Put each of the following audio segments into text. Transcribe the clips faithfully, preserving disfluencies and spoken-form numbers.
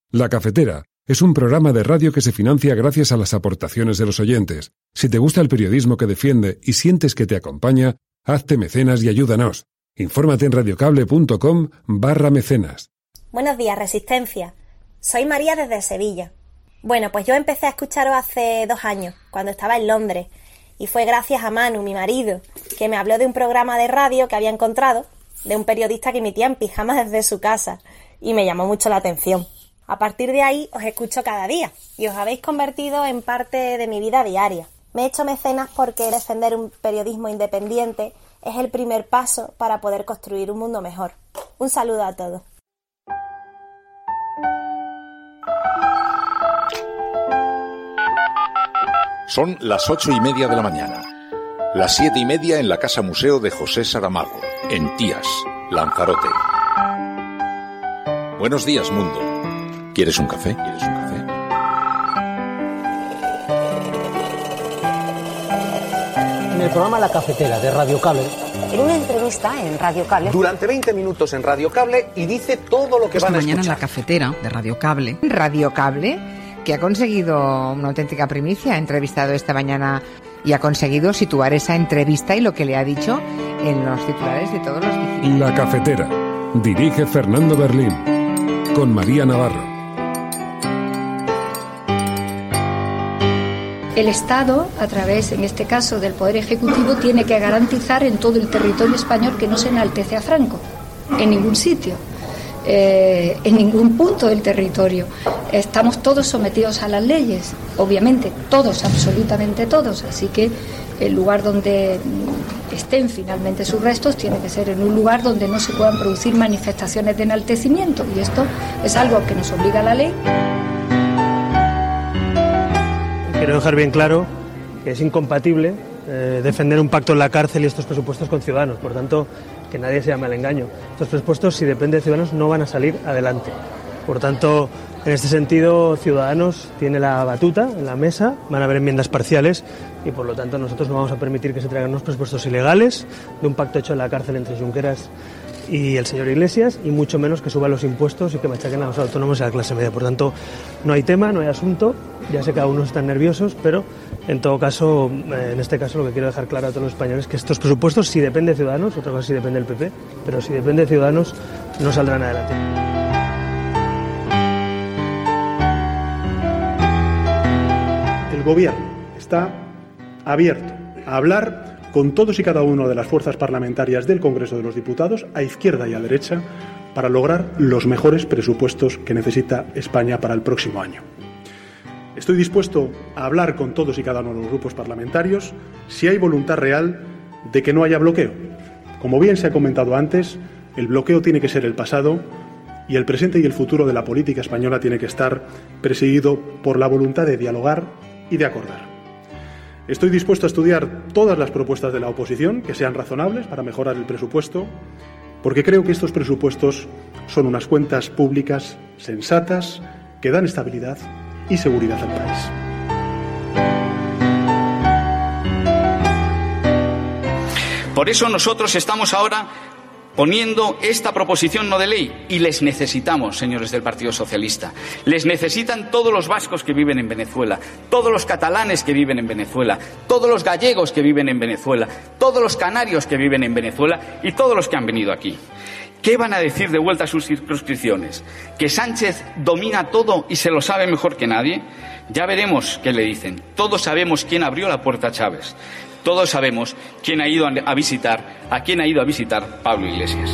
La Cafetera es un programa de radio que se financia gracias a las aportaciones de los oyentes. Si te gusta el periodismo que defiende y sientes que te acompaña, hazte mecenas y ayúdanos. Infórmate en radiocable.com barra mecenas. Buenos días, Resistencia. Soy María desde Sevilla. Bueno, pues yo empecé a escucharos hace dos años, cuando estaba en Londres. Y fue gracias a Manu, mi marido, que me habló de un programa de radio que había encontrado, de un periodista que emitía en pijama desde su casa. Y me llamó mucho la atención. A partir de ahí os escucho cada día y os habéis convertido en parte de mi vida diaria. Me he hecho mecenas porque defender un periodismo independiente es el primer paso para poder construir un mundo mejor. Un saludo a todos. Son las ocho y media de la mañana. Las siete y media en la Casa Museo de José Saramago, en Tías, Lanzarote. Buenos días, mundo. ¿Quieres un café? ¿Quieres un café? En el programa La Cafetera de Radio Cable. En una entrevista en Radio Cable. Durante veinte minutos en Radio Cable y dice todo lo que Esta van a mañana escuchar. en La Cafetera de Radio Cable. Radio Cable, que ha conseguido una auténtica primicia, ha entrevistado esta mañana y ha conseguido situar esa entrevista y lo que le ha dicho en los titulares de todos los digitales. La Cafetera. Dirige Fernando Berlín. Con María Navarro. El Estado, a través, en este caso, del Poder Ejecutivo, tiene que garantizar en todo el territorio español que no se enaltece a Franco, en ningún sitio, eh, en ningún punto del territorio. Estamos todos sometidos a las leyes, obviamente, todos, absolutamente todos, así que el lugar donde estén finalmente sus restos tiene que ser en un lugar donde no se puedan producir manifestaciones de enaltecimiento, y esto es algo que nos obliga la ley. Quiero dejar bien claro que es incompatible eh, defender un pacto en la cárcel y estos presupuestos con Ciudadanos. Por tanto, que nadie se llame al engaño. Estos presupuestos, si depende de Ciudadanos, no van a salir adelante. Por tanto, en este sentido, Ciudadanos tiene la batuta en la mesa, van a haber enmiendas parciales y, por lo tanto, nosotros no vamos a permitir que se traigan unos presupuestos ilegales de un pacto hecho en la cárcel entre Junqueras y el señor Iglesias, y mucho menos que suban los impuestos y que machaquen a los autónomos y a la clase media. Por tanto, no hay tema, no hay asunto. Ya sé que algunos están nerviosos, pero en todo caso, en este caso, lo que quiero dejar claro a todos los españoles es que estos presupuestos, si depende de Ciudadanos, otra cosa si depende del P P, pero si depende de Ciudadanos, no saldrán adelante. El Gobierno está abierto a hablar con todos y cada uno de las fuerzas parlamentarias del Congreso de los Diputados, a izquierda y a derecha, para lograr los mejores presupuestos que necesita España para el próximo año. Estoy dispuesto a hablar con todos y cada uno de los grupos parlamentarios si hay voluntad real de que no haya bloqueo. Como bien se ha comentado antes, el bloqueo tiene que ser el pasado y el presente y el futuro de la política española tiene que estar presidido por la voluntad de dialogar y de acordar. Estoy dispuesto a estudiar todas las propuestas de la oposición que sean razonables para mejorar el presupuesto, porque creo que estos presupuestos son unas cuentas públicas sensatas que dan estabilidad y seguridad al país. Por eso nosotros estamos ahora poniendo esta proposición no de ley, y les necesitamos, señores del Partido Socialista. Les necesitan todos los vascos que viven en Venezuela, todos los catalanes que viven en Venezuela, todos los gallegos que viven en Venezuela, todos los canarios que viven en Venezuela y todos los que han venido aquí. ¿Qué van a decir de vuelta a sus circunscripciones? ¿Que Sánchez domina todo y se lo sabe mejor que nadie? Ya veremos qué le dicen. Todos sabemos quién abrió la puerta a Chávez. Todos sabemos quién ha ido a visitar, a quién ha ido a visitar Pablo Iglesias.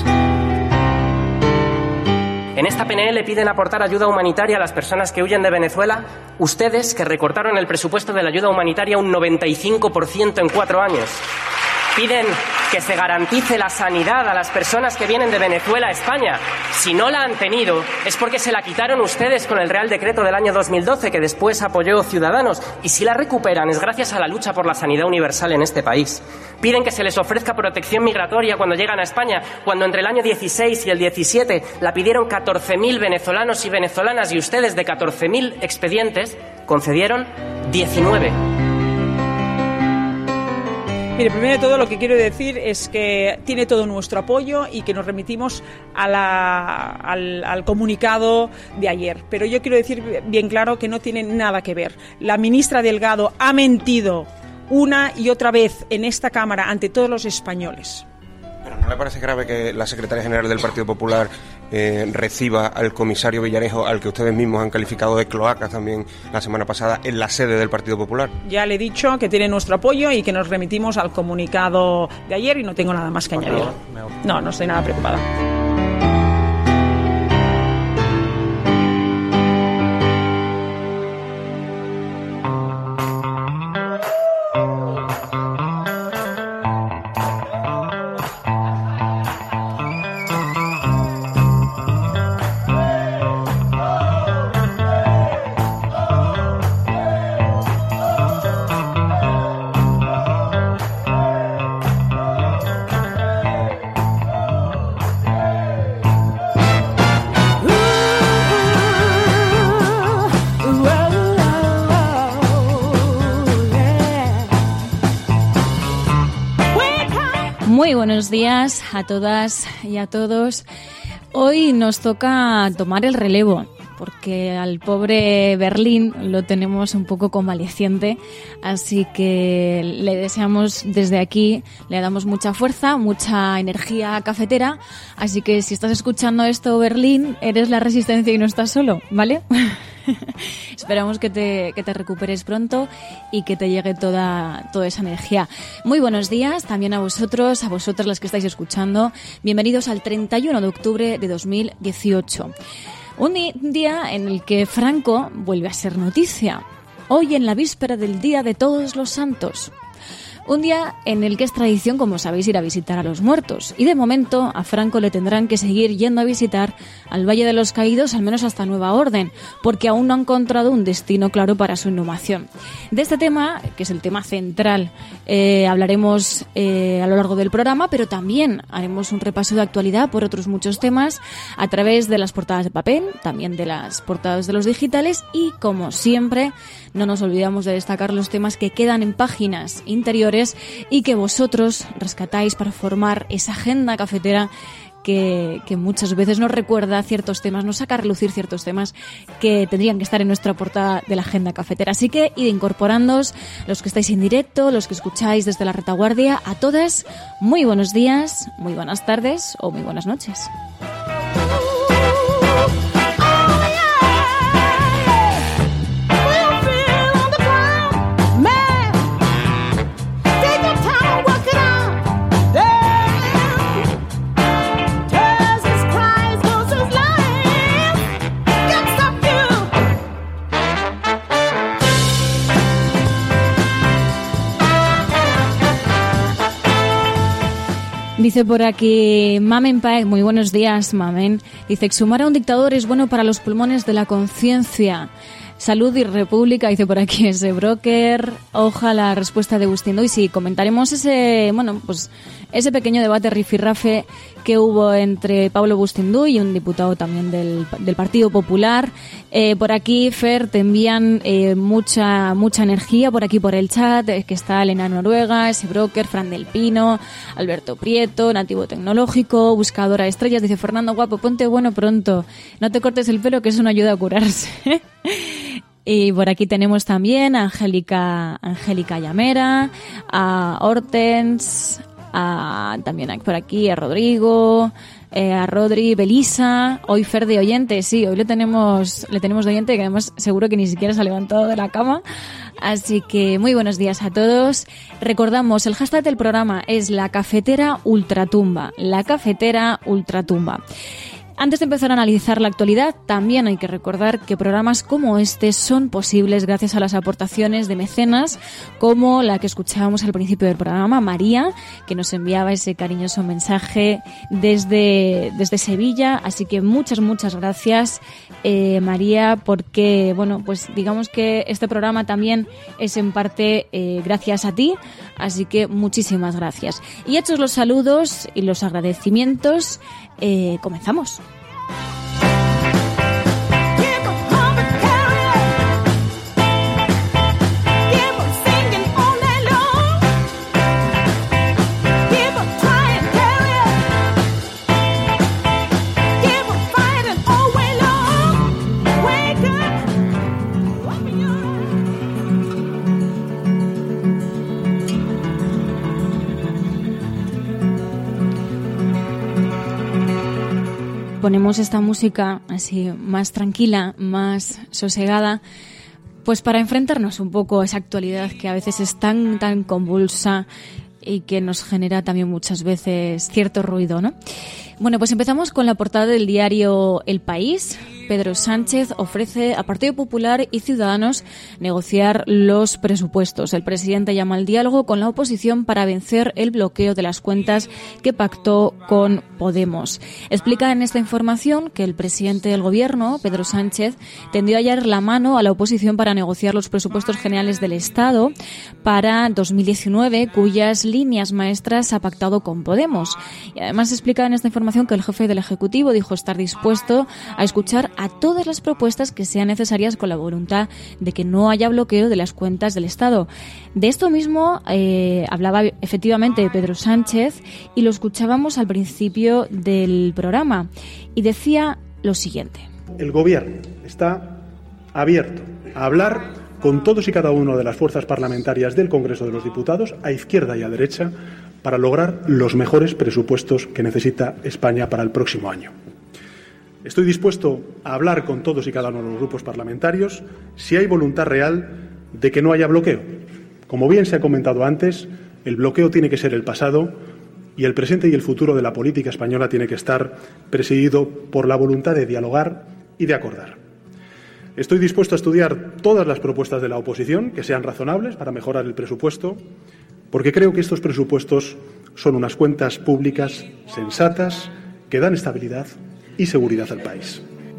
En esta P N L le piden aportar ayuda humanitaria a las personas que huyen de Venezuela. Ustedes, que recortaron el presupuesto de la ayuda humanitaria un noventa y cinco por ciento en cuatro años. Piden que se garantice la sanidad a las personas que vienen de Venezuela a España. Si no la han tenido, es porque se la quitaron ustedes con el Real Decreto del año dos mil doce, que después apoyó Ciudadanos. Y si la recuperan, es gracias a la lucha por la sanidad universal en este país. Piden que se les ofrezca protección migratoria cuando llegan a España, cuando entre el año dieciséis y el diecisiete la pidieron catorce mil venezolanos y venezolanas, y ustedes, de catorce mil expedientes, concedieron diecinueve. Mire, primero de todo lo que quiero decir es que tiene todo nuestro apoyo y que nos remitimos a la, al, al comunicado de ayer. Pero yo quiero decir bien claro que no tiene nada que ver. La ministra Delgado ha mentido una y otra vez en esta Cámara ante todos los españoles. ¿Pero no le parece grave que la secretaria general del Partido Popular eh, reciba al comisario Villarejo, al que ustedes mismos han calificado de cloaca también la semana pasada, en la sede del Partido Popular? Ya le he dicho que tiene nuestro apoyo y que nos remitimos al comunicado de ayer y no tengo nada más que añadir. No, no estoy nada preocupada. Muy buenos días a todas y a todos. Hoy nos toca tomar el relevo, porque al pobre Berlín lo tenemos un poco convaleciente, así que le deseamos desde aquí, le damos mucha fuerza, mucha energía cafetera, así que si estás escuchando esto, Berlín, eres la resistencia y no estás solo, ¿vale? Esperamos que te, que te recuperes pronto y que te llegue toda, toda esa energía. Muy buenos días también a vosotros, a vosotras las que estáis escuchando. Bienvenidos al treinta y uno de octubre de dos mil dieciocho. Un día en el que Franco vuelve a ser noticia. Hoy en la víspera del Día de Todos los Santos. Un día en el que es tradición, como sabéis, ir a visitar a los muertos. Y de momento a Franco le tendrán que seguir yendo a visitar al Valle de los Caídos, al menos hasta nueva orden, porque aún no ha encontrado un destino claro para su inhumación. De este tema, que es el tema central, eh, hablaremos eh, a lo largo del programa, pero también haremos un repaso de actualidad por otros muchos temas a través de las portadas de papel, también de las portadas de los digitales y, como siempre, no nos olvidamos de destacar los temas que quedan en páginas interiores y que vosotros rescatáis para formar esa agenda cafetera que, que muchas veces nos recuerda ciertos temas, nos saca a relucir ciertos temas que tendrían que estar en nuestra portada de la agenda cafetera. Así que id incorporándoos, los que estáis en directo, los que escucháis desde la retaguardia, a todas, muy buenos días, muy buenas tardes o muy buenas noches. Dice por aquí Mamen Paek, muy buenos días, Mamen. Dice, exhumar a un dictador es bueno para los pulmones de la conciencia. Salud y República, dice por aquí ese broker. Ojalá la respuesta de Agustín Doy. Sí, comentaremos ese, bueno, pues ese pequeño debate rifirrafe que hubo entre Pablo Bustinduy y un diputado también del, del Partido Popular. Eh, por aquí, Fer, te envían eh, mucha mucha energía por aquí por el chat, eh, que está Elena Noruega, ese broker, Fran del Pino, Alberto Prieto, Nativo Tecnológico, Buscadora de Estrellas, dice Fernando Guapo, ponte bueno pronto, no te cortes el pelo que eso no ayuda a curarse. Y por aquí tenemos también a Angélica, Angélica Llamera, a Hortens, a, también a, por aquí a Rodrigo, eh, a Rodri, Belisa, hoy Fer de oyente, sí, hoy le tenemos, le tenemos de oyente que además seguro que ni siquiera se ha levantado de la cama. Así que muy buenos días a todos. Recordamos, el hashtag del programa es la cafetera ultratumba, la cafetera ultratumba. Antes de empezar a analizar la actualidad, también hay que recordar que programas como este son posibles gracias a las aportaciones de mecenas, como la que escuchábamos al principio del programa, María, que nos enviaba ese cariñoso mensaje desde, desde Sevilla. Así que muchas, muchas gracias, eh, María, porque, bueno, pues digamos que este programa también es en parte eh, gracias a ti, así que muchísimas gracias. Y hechos los saludos y los agradecimientos, eh, comenzamos. ponemos esta música así más tranquila, más sosegada, pues para enfrentarnos un poco a esa actualidad que a veces es tan, tan convulsa y que nos genera también muchas veces cierto ruido, ¿no? Bueno, pues empezamos con la portada del diario El País. Pedro Sánchez ofrece a Partido Popular y Ciudadanos negociar los presupuestos. El presidente llama al diálogo con la oposición para vencer el bloqueo de las cuentas que pactó con Podemos. Explica en esta información que el presidente del Gobierno, Pedro Sánchez, tendió ayer la mano a la oposición para negociar los presupuestos generales del Estado para dos mil diecinueve, cuyas líneas maestras ha pactado con Podemos. Y además explica en esta información que el jefe del Ejecutivo dijo estar dispuesto a escuchar a todas las propuestas que sean necesarias con la voluntad de que no haya bloqueo de las cuentas del Estado. De esto mismo eh, hablaba efectivamente Pedro Sánchez y lo escuchábamos al principio del programa y decía lo siguiente. El Gobierno está abierto a hablar con todos y cada una de las fuerzas parlamentarias del Congreso de los Diputados, a izquierda y a derecha, para lograr los mejores presupuestos que necesita España para el próximo año. Estoy dispuesto a hablar con todos y cada uno de los grupos parlamentarios si hay voluntad real de que no haya bloqueo. Como bien se ha comentado antes, el bloqueo tiene que ser el pasado y el presente y el futuro de la política española tiene que estar presidido por la voluntad de dialogar y de acordar. Estoy dispuesto a estudiar todas las propuestas de la oposición que sean razonables para mejorar el presupuesto, porque creo que estos presupuestos son unas cuentas públicas sensatas que dan estabilidad y seguridad al país.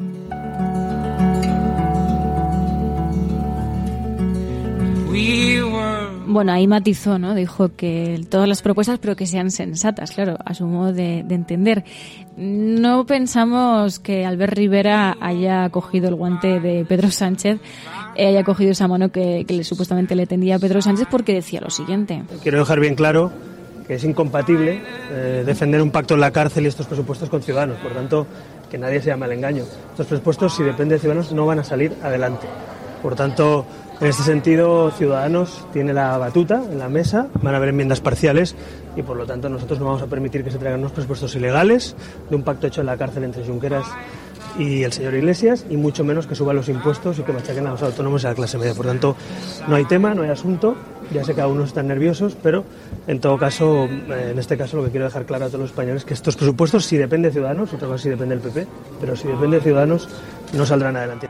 Bueno, ahí matizó, ¿no? Dijo que todas las propuestas, pero que sean sensatas, claro, a su modo de, de entender. No pensamos que Albert Rivera haya cogido el guante de Pedro Sánchez, eh, haya cogido esa mano que, que le, supuestamente le tendía a Pedro Sánchez, porque decía lo siguiente. Quiero dejar bien claro que es incompatible eh, defender un pacto en la cárcel y estos presupuestos con Ciudadanos. Por tanto, que nadie se llame al engaño. Estos presupuestos, si depende de Ciudadanos, no van a salir adelante. Por tanto, en este sentido, Ciudadanos tiene la batuta en la mesa, van a haber enmiendas parciales y, por lo tanto, nosotros no vamos a permitir que se traigan unos presupuestos ilegales de un pacto hecho en la cárcel entre Junqueras y el señor Iglesias, y mucho menos que suban los impuestos y que machaquen a los autónomos y a la clase media. Por tanto, no hay tema, no hay asunto. Ya sé que algunos están nerviosos, pero en todo caso, en este caso, lo que quiero dejar claro a todos los españoles es que estos presupuestos, si depende de Ciudadanos, otra cosa si depende del P P, pero si depende de Ciudadanos, no saldrán adelante.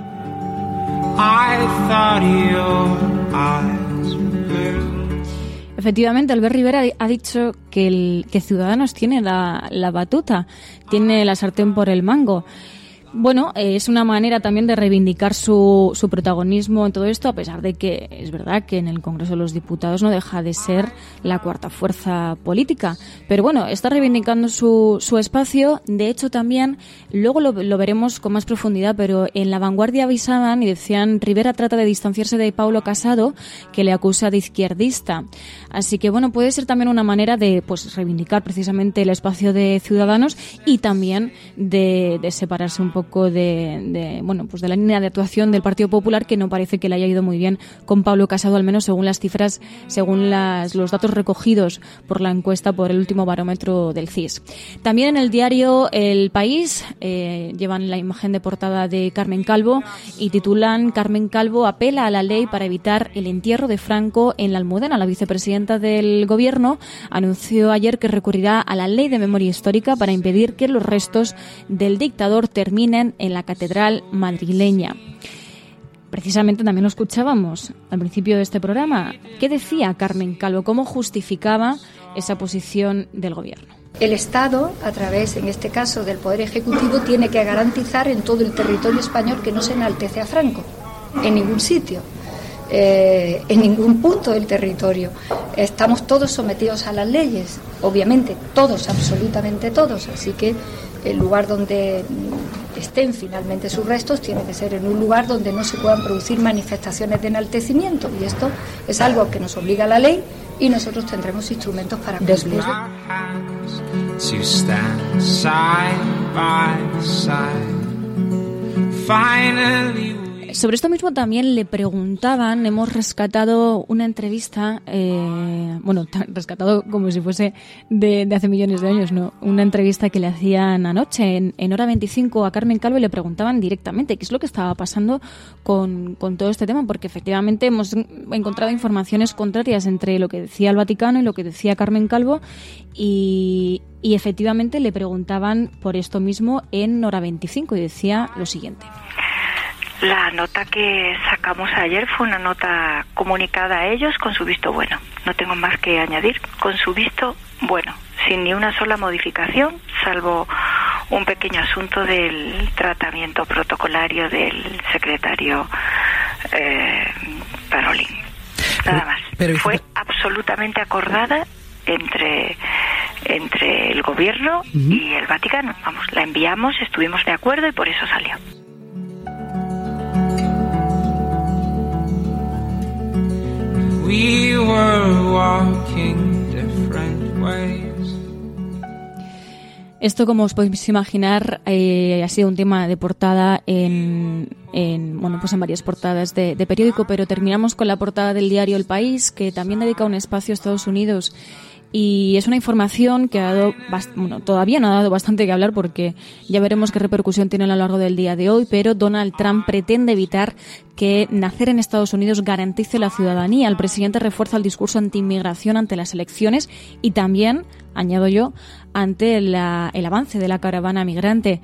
Efectivamente, Albert Rivera ha dicho que, el, que Ciudadanos tiene la, la batuta, tiene la sartén por el mango. Bueno, eh, es una manera también de reivindicar su, su protagonismo en todo esto, a pesar de que es verdad que en el Congreso de los Diputados no deja de ser la cuarta fuerza política. Pero bueno, está reivindicando su, su espacio. De hecho, también, luego lo, lo veremos con más profundidad, pero en La Vanguardia avisaban y decían: Rivera trata de distanciarse de Pablo Casado, que le acusa de izquierdista. Así que bueno, puede ser también una manera de pues reivindicar precisamente el espacio de Ciudadanos y también de, de separarse un poco De, de bueno pues de la línea de actuación del Partido Popular, que no parece que le haya ido muy bien con Pablo Casado, al menos según las cifras, según las, los datos recogidos por la encuesta, por el último barómetro del C I S. También en el diario El País eh, llevan la imagen de portada de Carmen Calvo y titulan: Carmen Calvo apela a la ley para evitar el entierro de Franco en la Almudena. La vicepresidenta del Gobierno anunció ayer que recurrirá a la ley de memoria histórica para impedir que los restos del dictador terminen en la catedral madrileña. Precisamente también lo escuchábamos al principio de este programa. ¿Qué decía Carmen Calvo? ¿Cómo justificaba esa posición del Gobierno? El Estado, a través, en este caso, del Poder Ejecutivo, tiene que garantizar en todo el territorio español que no se enaltece a Franco, en ningún sitio. Eh, en ningún punto del territorio. Estamos todos sometidos a las leyes, obviamente, todos, absolutamente todos, así que el lugar donde estén finalmente sus restos tiene que ser en un lugar donde no se puedan producir manifestaciones de enaltecimiento, y esto es algo que nos obliga la ley y nosotros tendremos instrumentos para cumplir. sobre esto mismo también le preguntaban, hemos rescatado una entrevista, eh, bueno, rescatado como si fuese de, de hace millones de años, ¿no? Una entrevista que le hacían anoche en, en Hora veinticinco a Carmen Calvo y le preguntaban directamente qué es lo que estaba pasando con, con todo este tema, porque efectivamente hemos encontrado informaciones contrarias entre lo que decía el Vaticano y lo que decía Carmen Calvo y, y efectivamente le preguntaban por esto mismo en Hora veinticinco y decía lo siguiente. La nota que sacamos ayer fue una nota comunicada a ellos con su visto bueno. No tengo más que añadir. Con su visto bueno, sin ni una sola modificación, salvo un pequeño asunto del tratamiento protocolario del secretario eh, Parolin. Nada más. Pero, fue absolutamente acordada entre entre el gobierno uh-huh. y el Vaticano. Vamos, la enviamos, estuvimos de acuerdo y por eso salió. We were walking different ways. Esto, como os podéis imaginar, eh, ha sido un tema de portada en, en bueno, pues en varias portadas de, de periódico, pero terminamos con la portada del diario El País, que también dedica un espacio a Estados Unidos. Y es una información que ha dado, bueno, todavía no ha dado bastante que hablar porque ya veremos qué repercusión tiene a lo largo del día de hoy, pero Donald Trump pretende evitar que nacer en Estados Unidos garantice la ciudadanía. El presidente refuerza el discurso anti-inmigración ante las elecciones y también, añado yo, ante la, el avance de la caravana migrante.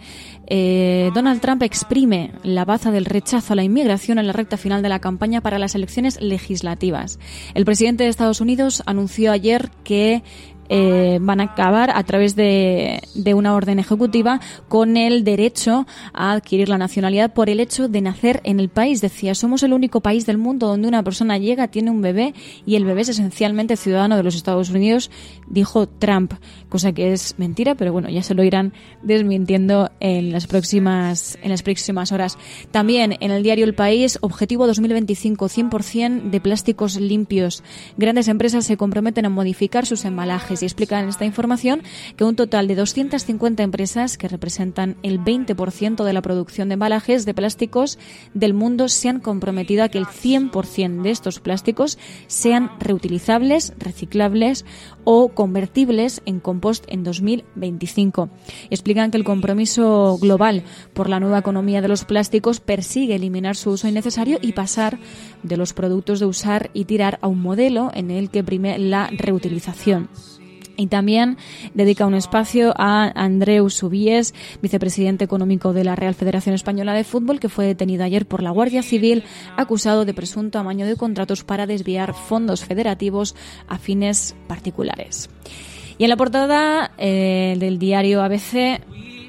Eh, Donald Trump exprime la baza del rechazo a la inmigración en la recta final de la campaña para las elecciones legislativas. El presidente de Estados Unidos anunció ayer que Eh, van a acabar a través de, de una orden ejecutiva con el derecho a adquirir la nacionalidad por el hecho de nacer en el país. Decía, somos el único país del mundo donde una persona llega, tiene un bebé y el bebé es esencialmente ciudadano de los Estados Unidos, dijo Trump, cosa que es mentira, pero bueno, ya se lo irán desmintiendo en las próximas en las próximas horas. También en el diario El País, objetivo dos mil veinticinco, cien por ciento de plásticos limpios. Grandes empresas se comprometen a modificar sus embalajes y explican en esta información que un total de doscientas cincuenta empresas que representan el veinte por ciento de la producción de embalajes de plásticos del mundo se han comprometido a que el cien por ciento de estos plásticos sean reutilizables, reciclables o convertibles en compost en dos mil veinticinco. Explican que el compromiso global por la nueva economía de los plásticos persigue eliminar su uso innecesario y pasar de los productos de usar y tirar a un modelo en el que prime la reutilización. Y también dedica un espacio a Andreu Subies, vicepresidente económico de la Real Federación Española de Fútbol, que fue detenido ayer por la Guardia Civil, acusado de presunto amaño de contratos para desviar fondos federativos a fines particulares. Y en la portada eh, del diario A B C,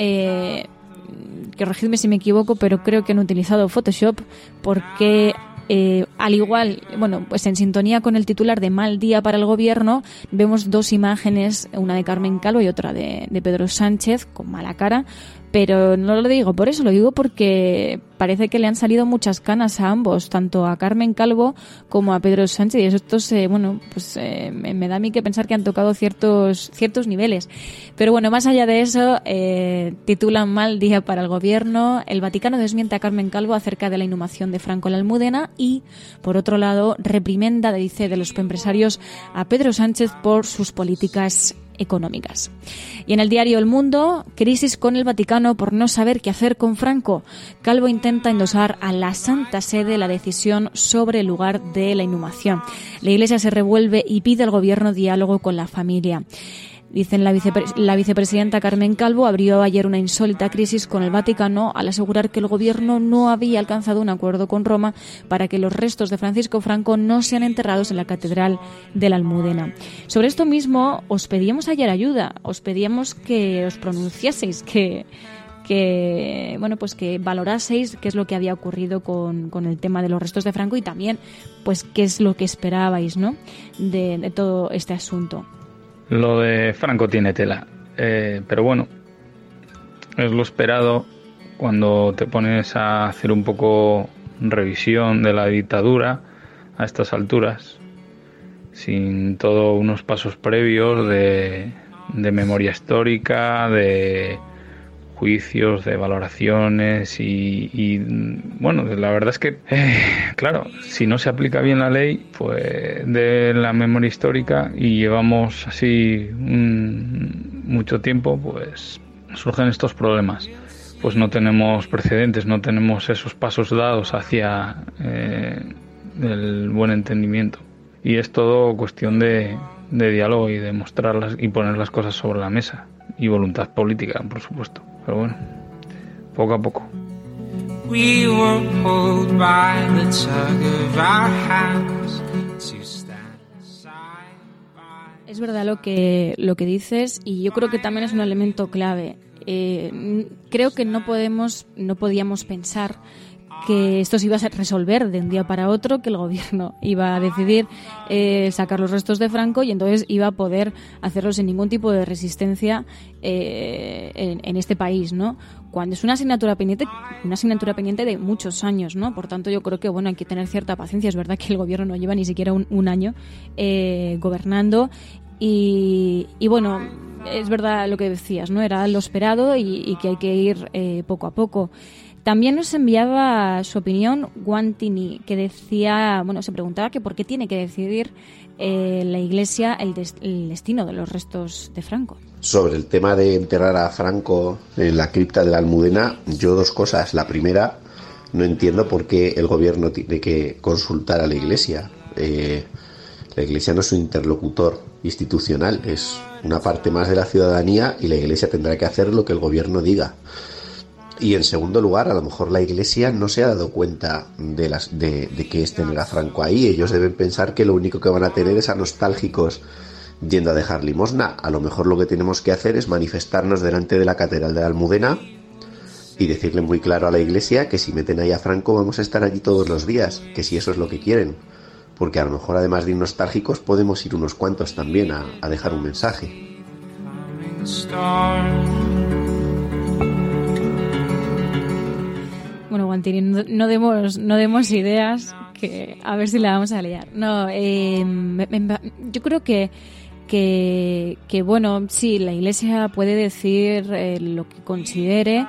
eh, corregidme si me equivoco, pero creo que han utilizado Photoshop porque... Eh, al igual, bueno, pues en sintonía con el titular de Mal día para el gobierno, vemos dos imágenes, una de Carmen Calvo y otra de, de Pedro Sánchez, con mala cara, pero no lo digo por eso, lo digo porque parece que le han salido muchas canas a ambos, tanto a Carmen Calvo como a Pedro Sánchez, y esto eh, bueno, pues eh, me da a mí que pensar que han tocado ciertos ciertos niveles. Pero bueno, más allá de eso, eh, titulan Mal día para el gobierno, el Vaticano desmiente a Carmen Calvo acerca de la inhumación de Franco en la Almudena y, por otro lado, reprimenda, dice, de los empresarios a Pedro Sánchez por sus políticas económicas. Y en el diario El Mundo, crisis con el Vaticano por no saber qué hacer con Franco. Calvo intenta endosar a la Santa Sede la decisión sobre el lugar de la inhumación. La Iglesia se revuelve y pide al gobierno diálogo con la familia. Dicen la, vicepre- la vicepresidenta Carmen Calvo abrió ayer una insólita crisis con el Vaticano al asegurar que el gobierno no había alcanzado un acuerdo con Roma para que los restos de Francisco Franco no sean enterrados en la Catedral de la Almudena. Sobre esto mismo os pedíamos ayer ayuda, os pedíamos que os pronunciaseis, que... que bueno, pues que valoraseis qué es lo que había ocurrido con, con el tema de los restos de Franco y también pues qué es lo que esperabais, ¿no?, de, de todo este asunto. Lo de Franco tiene tela, eh, pero bueno, es lo esperado cuando te pones a hacer un poco revisión de la dictadura a estas alturas, sin todos unos pasos previos de, de memoria histórica, de juicios, de valoraciones y, y bueno, la verdad es que, eh, claro, si no se aplica bien la ley pues de la memoria histórica y llevamos así un, mucho tiempo, pues surgen estos problemas. Pues no tenemos precedentes, no tenemos esos pasos dados hacia eh, el buen entendimiento. Y es todo cuestión de, de diálogo y de mostrarlas y poner las cosas sobre la mesa. Y voluntad política, por supuesto. Pero bueno, poco a poco. We were pulled by the tug of our hands to stand side by... Es verdad lo que, lo que dices, y yo creo que también es un elemento clave. Eh, creo que no podemos, no podíamos pensar que esto se iba a resolver de un día para otro, que el gobierno iba a decidir eh, sacar los restos de Franco y entonces iba a poder hacerlo sin ningún tipo de resistencia eh, en, en este país, ¿no? Cuando es una asignatura pendiente, una asignatura pendiente de muchos años, ¿no? Por tanto, yo creo que bueno, hay que tener cierta paciencia. Es verdad que el gobierno no lleva ni siquiera un, un año eh, gobernando y, y bueno, es verdad lo que decías, ¿no? Era lo esperado y, y que hay que ir eh, poco a poco. También nos enviaba su opinión Guantini, que decía, bueno, se preguntaba que por qué tiene que decidir eh, la Iglesia el, des- el destino de los restos de Franco. Sobre el tema de enterrar a Franco en la cripta de la Almudena, yo dos cosas. La primera, no entiendo por qué el gobierno tiene que consultar a la Iglesia. Eh, la Iglesia no es un interlocutor institucional, es una parte más de la ciudadanía y la Iglesia tendrá que hacer lo que el gobierno diga. Y en segundo lugar, a lo mejor la Iglesia no se ha dado cuenta de, las, de, de que es tener a Franco ahí. Ellos deben pensar que lo único que van a tener es a nostálgicos yendo a dejar limosna. A lo mejor lo que tenemos que hacer es manifestarnos delante de la Catedral de la Almudena y decirle muy claro a la Iglesia que si meten ahí a Franco vamos a estar allí todos los días, que si eso es lo que quieren. Porque a lo mejor además de ir nostálgicos podemos ir unos cuantos también a, a dejar un mensaje. Bueno, Guantini, no, no demos no demos ideas, que a ver si la vamos a liar. No, eh, me, me, yo creo que, que, que, bueno, sí, la Iglesia puede decir eh, lo que considere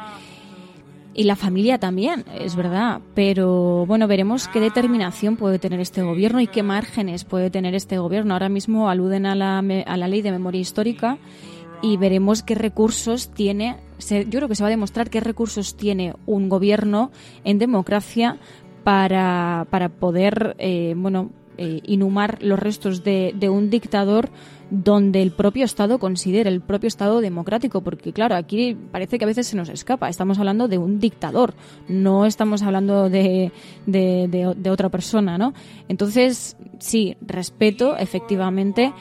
y la familia también, es verdad, pero bueno, veremos qué determinación puede tener este gobierno y qué márgenes puede tener este gobierno. Ahora mismo aluden a la, a la ley de memoria histórica y veremos qué recursos tiene. Se, yo creo que se va a demostrar qué recursos tiene un gobierno en democracia para, para poder eh, bueno, eh, inhumar los restos de, de un dictador donde el propio Estado considere, el propio Estado democrático, porque claro, aquí parece que a veces se nos escapa, estamos hablando de un dictador, no estamos hablando de, de, de, de otra persona, ¿no? Entonces, sí, respeto, efectivamente,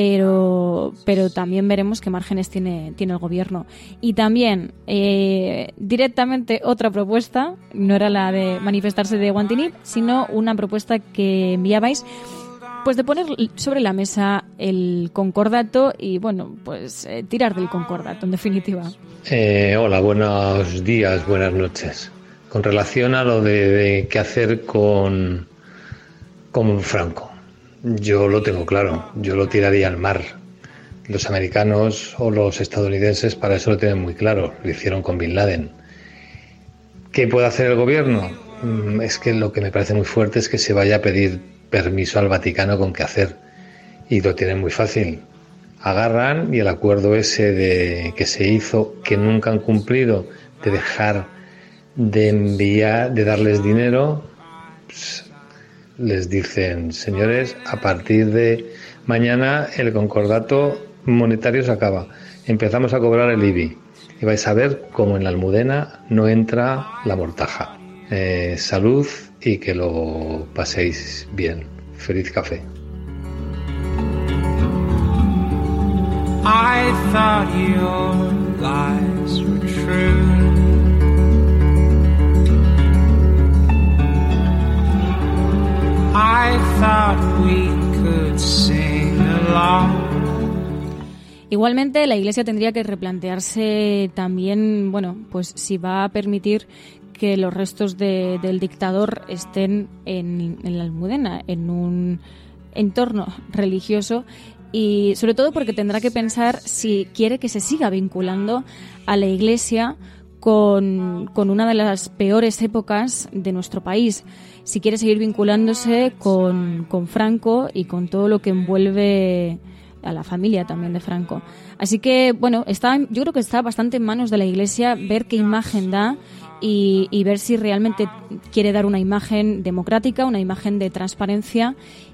pero pero también veremos qué márgenes tiene tiene el gobierno. Y también eh, directamente otra propuesta, no era la de manifestarse de Guantini, sino una propuesta que enviabais, pues de poner sobre la mesa el concordato y bueno, pues eh, tirar del concordato en definitiva. Eh, hola, buenos días, buenas noches. Con relación a lo de, de qué hacer con con Franco, yo lo tengo claro, yo lo tiraría al mar. Los americanos o los estadounidenses para eso lo tienen muy claro, lo hicieron con Bin Laden. ¿Qué puede hacer el gobierno? Es que lo que me parece muy fuerte es que se vaya a pedir permiso al Vaticano con qué hacer, y lo tienen muy fácil. Agarran y el acuerdo ese de que se hizo, que nunca han cumplido, de dejar de enviar, de darles dinero, pues, les dicen, señores, a partir de mañana el concordato monetario se acaba, empezamos a cobrar el I B I y vais a ver cómo en la Almudena no entra la mortaja. Eh, salud y que lo paséis bien. Feliz café. I thought your lies were true. I thought we could sing along. Igualmente, la Iglesia tendría que replantearse también, bueno, pues si va a permitir que los restos de, del dictador estén en, en la Almudena, en un entorno religioso, y sobre todo porque tendrá que pensar si quiere que se siga vinculando a la Iglesia con, con una de las peores épocas de nuestro país, si quiere seguir vinculándose con, con Franco y con todo lo que envuelve a la familia también de Franco. Así que, bueno, está, yo creo que está bastante en manos de la Iglesia ver qué imagen da y, y ver si realmente quiere dar una imagen democrática, una imagen de transparencia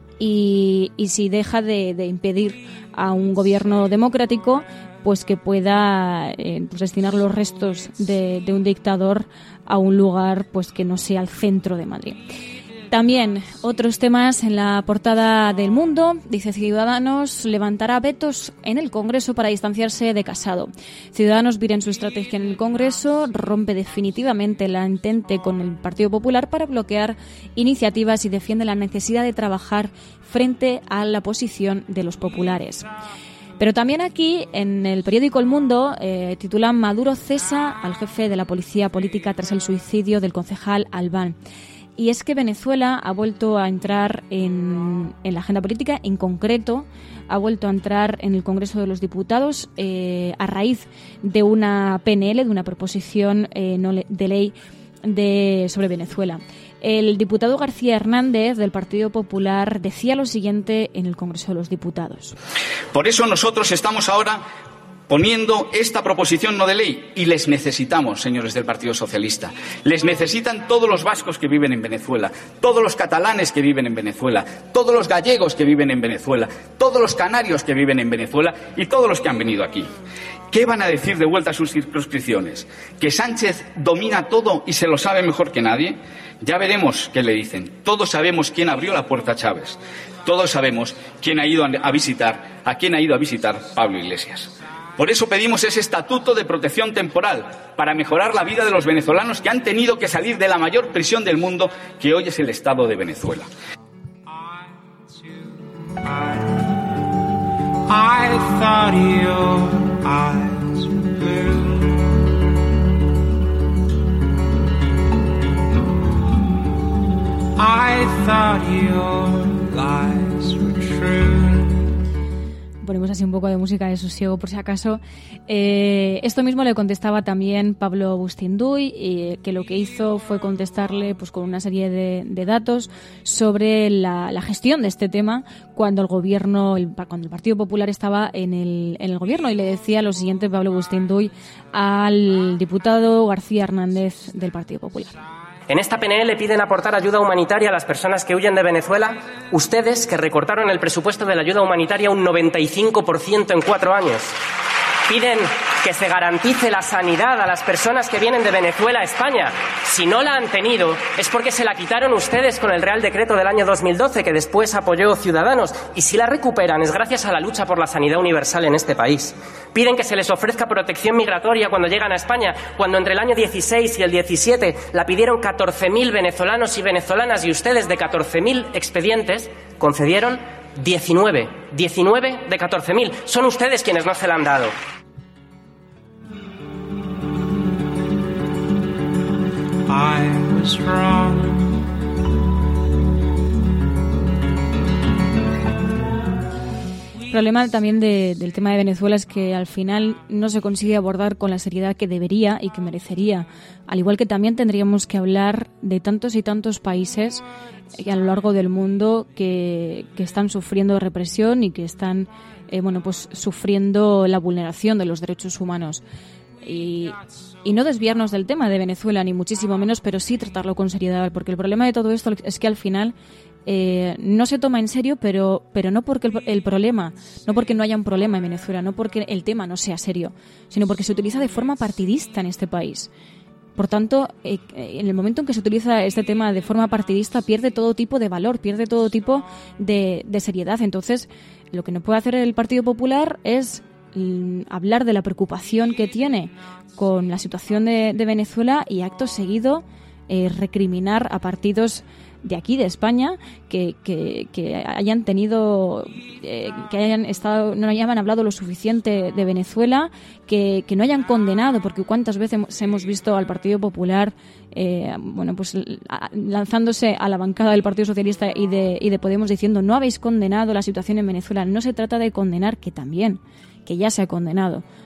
y, y si deja de, de impedir a un gobierno democrático pues que pueda eh, pues destinar los restos de, de un dictador a un lugar pues que no sea el centro de Madrid. También otros temas en la portada del Mundo. Dice: Ciudadanos levantará vetos en el Congreso para distanciarse de Casado. Ciudadanos vira en su estrategia en el Congreso, rompe definitivamente la entente con el Partido Popular para bloquear iniciativas y defiende la necesidad de trabajar frente a la posición de los populares. Pero también aquí, en el periódico El Mundo, eh, titulan: Maduro cesa al jefe de la policía política tras el suicidio del concejal Albán. Y es que Venezuela ha vuelto a entrar en, en la agenda política, en concreto ha vuelto a entrar en el Congreso de los Diputados eh, a raíz de una P N L, de una proposición eh, no le, de ley de, sobre Venezuela. El diputado García Hernández, del Partido Popular, decía lo siguiente en el Congreso de los Diputados. Por eso nosotros estamos ahora poniendo esta proposición no de ley y les necesitamos, señores del Partido Socialista. Les necesitan todos los vascos que viven en Venezuela, todos los catalanes que viven en Venezuela, todos los gallegos que viven en Venezuela, todos los canarios que viven en Venezuela y todos los que han venido aquí. ¿Qué van a decir de vuelta a sus circunscripciones? ¿Que Sánchez domina todo y se lo sabe mejor que nadie? Ya veremos qué le dicen. Todos sabemos quién abrió la puerta a Chávez. Todos sabemos quién ha ido a visitar, a quién ha ido a visitar Pablo Iglesias. Por eso pedimos ese estatuto de protección temporal, para mejorar la vida de los venezolanos que han tenido que salir de la mayor prisión del mundo, que hoy es el Estado de Venezuela. I thought your eyes were blue. I thought your lies were true. Ponemos así un poco de música de sosiego por si acaso. Eh, esto mismo le contestaba también Pablo Bustinduy, eh, que lo que hizo fue contestarle pues con una serie de, de datos sobre la, la gestión de este tema cuando el gobierno, el, cuando el Partido Popular estaba en el, en el gobierno, y le decía lo siguiente Pablo Bustinduy al diputado García Hernández del Partido Popular. En esta P N L piden aportar ayuda humanitaria a las personas que huyen de Venezuela. Ustedes, que recortaron el presupuesto de la ayuda humanitaria un noventa y cinco por ciento en cuatro años. Piden que se garantice la sanidad a las personas que vienen de Venezuela a España. Si no la han tenido, es porque se la quitaron ustedes con el Real Decreto del año dos mil doce, que después apoyó Ciudadanos. Y si la recuperan, es gracias a la lucha por la sanidad universal en este país. Piden que se les ofrezca protección migratoria cuando llegan a España, cuando entre el año dieciséis y el diecisiete la pidieron catorce mil venezolanos y venezolanas, y ustedes, de catorce mil expedientes, concedieron diecinueve. diecinueve de catorce mil. Son ustedes quienes no se la han dado. I was wrong. El problema también de, del tema de Venezuela es que al final no se consigue abordar con la seriedad que debería y que merecería. Al igual que también tendríamos que hablar de tantos y tantos países a lo largo del mundo que, que están sufriendo represión y que están eh, bueno, pues sufriendo la vulneración de los derechos humanos. Y, y no desviarnos del tema de Venezuela, ni muchísimo menos, pero sí tratarlo con seriedad, porque el problema de todo esto es que al final eh, no se toma en serio, pero, pero no porque el, el problema, no porque no haya un problema en Venezuela, no porque el tema no sea serio, sino porque se utiliza de forma partidista en este país. Por tanto, eh, en el momento en que se utiliza este tema de forma partidista, pierde todo tipo de valor, pierde todo tipo de, de seriedad. Entonces, lo que no puede hacer el Partido Popular es hablar de la preocupación que tiene con la situación de, de Venezuela y acto seguido eh, recriminar a partidos de aquí, de España, que, que, que hayan tenido, eh, que hayan estado, no hayan hablado lo suficiente de Venezuela, que, que no hayan condenado, porque cuántas veces hemos visto al Partido Popular, eh, bueno, pues lanzándose a la bancada del Partido Socialista y de, y de Podemos diciendo: no habéis condenado la situación en Venezuela. No se trata de condenar, que también, que ya se ha condenado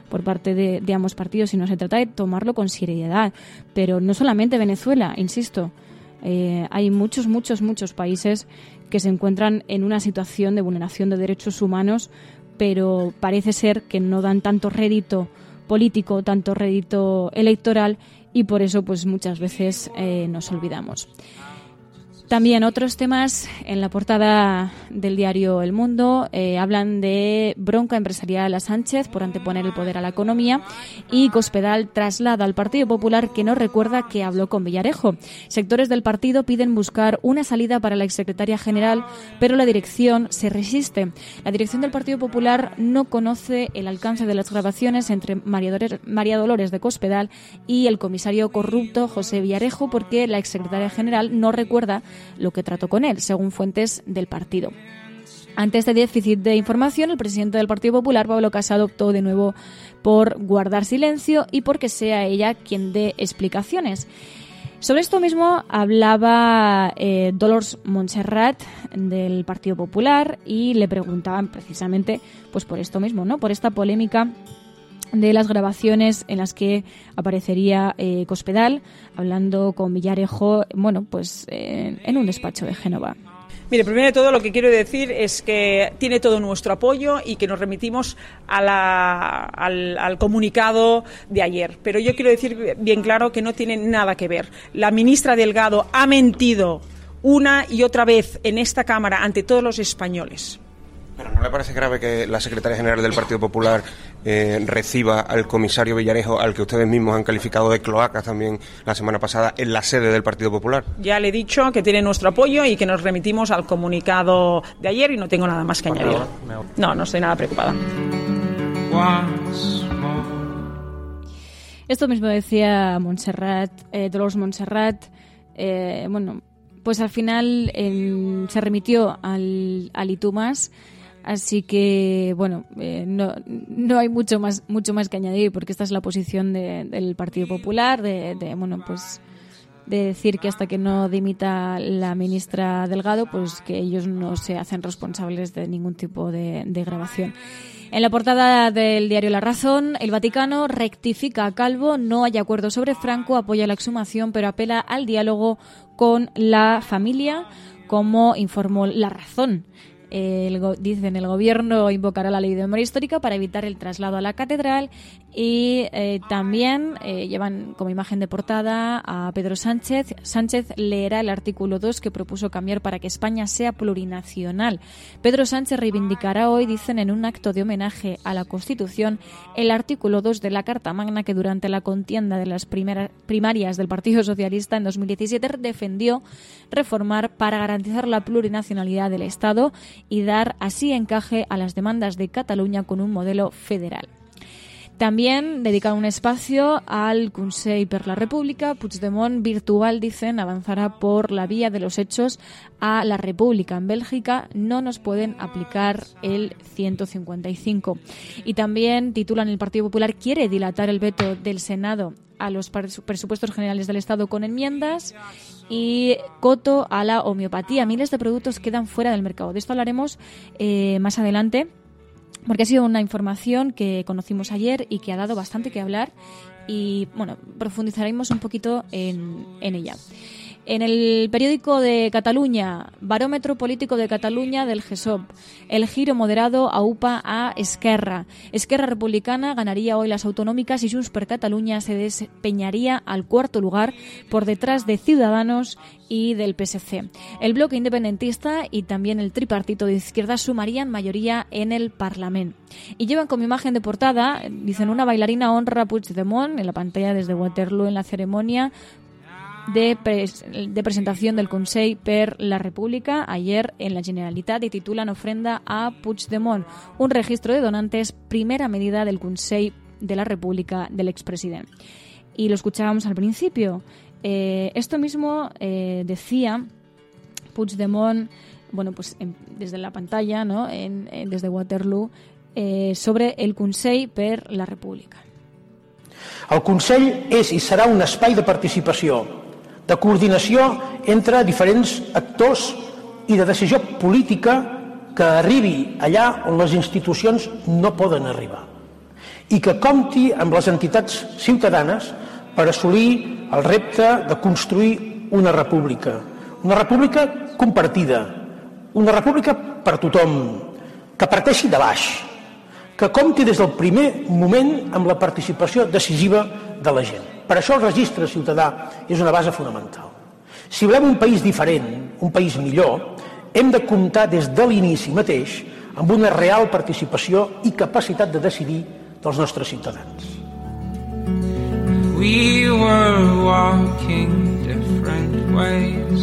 por parte de, de ambos partidos, sino se trata de tomarlo con seriedad. Pero no solamente Venezuela, insisto, eh, hay muchos, muchos, muchos países que se encuentran en una situación de vulneración de derechos humanos, pero parece ser que no dan tanto rédito político, tanto rédito electoral, y por eso pues muchas veces eh, nos olvidamos. También otros temas en la portada del diario El Mundo eh, hablan de bronca empresarial a Sánchez por anteponer el poder a la economía, y Cospedal traslada al Partido Popular que no recuerda que habló con Villarejo. Sectores del partido piden buscar una salida para la exsecretaria general, pero la dirección se resiste. La dirección del Partido Popular no conoce el alcance de las grabaciones entre María Dolores, María Dolores de Cospedal y el comisario corrupto José Villarejo, porque la exsecretaria general no recuerda lo que trató con él, según fuentes del partido. Ante este déficit de información, el presidente del Partido Popular, Pablo Casado, optó de nuevo por guardar silencio y porque sea ella quien dé explicaciones. Sobre esto mismo hablaba eh, Dolors Montserrat del Partido Popular, y le preguntaban precisamente pues por esto mismo, ¿no? Por esta polémica de las grabaciones en las que aparecería eh, Cospedal hablando con Villarejo, bueno, pues eh, en un despacho de Génova. Mire, primero de todo lo que quiero decir es que tiene todo nuestro apoyo y que nos remitimos a la, al, al comunicado de ayer. Pero yo quiero decir bien claro que no tiene nada que ver. La ministra Delgado ha mentido una y otra vez en esta Cámara ante todos los españoles. ¿Pero no le parece grave que la secretaria general del Partido Popular eh, reciba al comisario Villarejo, al que ustedes mismos han calificado de cloaca también la semana pasada, en la sede del Partido Popular? Ya le he dicho que tiene nuestro apoyo y que nos remitimos al comunicado de ayer, y no tengo nada más que añadir. No, no estoy nada preocupada. Esto mismo decía Montserrat, eh, Dolors Montserrat. Eh, bueno, pues al final eh, se remitió al, al I T U más. Así que, bueno, eh, no, no hay mucho más mucho más que añadir, porque esta es la posición de, del Partido Popular, de, de, bueno, pues de decir que hasta que no dimita la ministra Delgado, pues que ellos no se hacen responsables de ningún tipo de, de grabación. En la portada del diario La Razón, el Vaticano rectifica a Calvo, no hay acuerdo sobre Franco, apoya la exhumación, pero apela al diálogo con la familia, como informó La Razón. El, dicen el gobierno invocará la ley de memoria histórica para evitar el traslado a la catedral, y eh, también eh, llevan como imagen de portada a Pedro Sánchez. Sánchez leerá el artículo dos que propuso cambiar para que España sea plurinacional. Pedro Sánchez reivindicará hoy, dicen, en un acto de homenaje a la Constitución, el artículo dos de la Carta Magna que durante la contienda de las primeras primarias del Partido Socialista en dos mil diecisiete defendió reformar para garantizar la plurinacionalidad del Estado y dar así encaje a las demandas de Cataluña con un modelo federal. También dedican un espacio al Consell per la República. Puigdemont virtual, dicen, avanzará por la vía de los hechos a la República. En Bélgica no nos pueden aplicar el ciento cincuenta y cinco. Y también titulan: el Partido Popular quiere dilatar el veto del Senado a los presupuestos generales del Estado con enmiendas. Y coto a la homeopatía. Miles de productos quedan fuera del mercado. De esto hablaremos eh, más adelante, porque ha sido una información que conocimos ayer y que ha dado bastante que hablar, y bueno, profundizaremos un poquito en, en ella. En el periódico de Cataluña, Barómetro Político de Cataluña del G S O P, el giro moderado aupa a Esquerra. Esquerra Republicana ganaría hoy las autonómicas y Junts per Catalunya se desempeñaría al cuarto lugar por detrás de Ciudadanos y del P S C. El bloque independentista y también el tripartito de izquierda sumarían mayoría en el Parlamento. Y llevan como imagen de portada, dicen, una bailarina honra a Puigdemont en la pantalla desde Waterloo en la ceremonia de, pres de presentación del Consell per la República ayer en la Generalitat, y titulan ofrenda a Puigdemont, un registro de donantes, primera medida del Consell de la República del expresidente. Y lo escuchábamos al principio. Eh, esto mismo eh, decía Puigdemont, bueno, pues en, desde la pantalla, ¿no? en, en, desde Waterloo, eh, sobre el Consell per la República. El Consell és i serà un espai de participació, de coordinació entre diferents actors i de decisió política que arribi allà on les institucions no poden arribar. i que compti amb les entitats ciutadanes per assolir el repte de construir una república, una república compartida, una república per tothom, que parteixi de baix, que compti des del primer moment amb la participació decisiva de la gent. Per això el registre ciutadà és una base fonamental. Si volem un país diferent, un país millor, hem de comptar des de l'inici mateix amb una real participació i capacitat de decidir dels nostres ciutadans. We were walking different ways.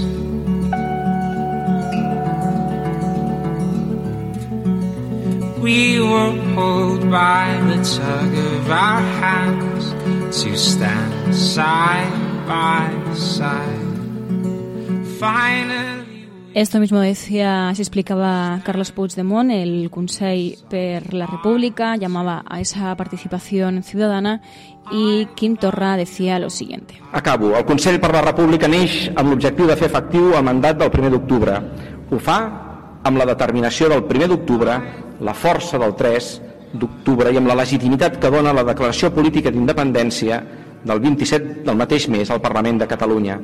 We were pulled by the tug of our hands to stand side by side. Finally. Esto mismo decía, se explicaba Carles Puigdemont, el Consell per la República, llamaba a esa participación ciudadana, i Quim Torra decía lo siguiente. Acabo. El Consell per la República neix amb l'objectiu de fer efectiu el mandat del primer d'octubre. Ho fa amb la determinació del primer d'octubre, la força del tres d'octubre i amb la legitimitat que dona la declaració política d'independència del vint-i-set del mateix mes al Parlament de Catalunya.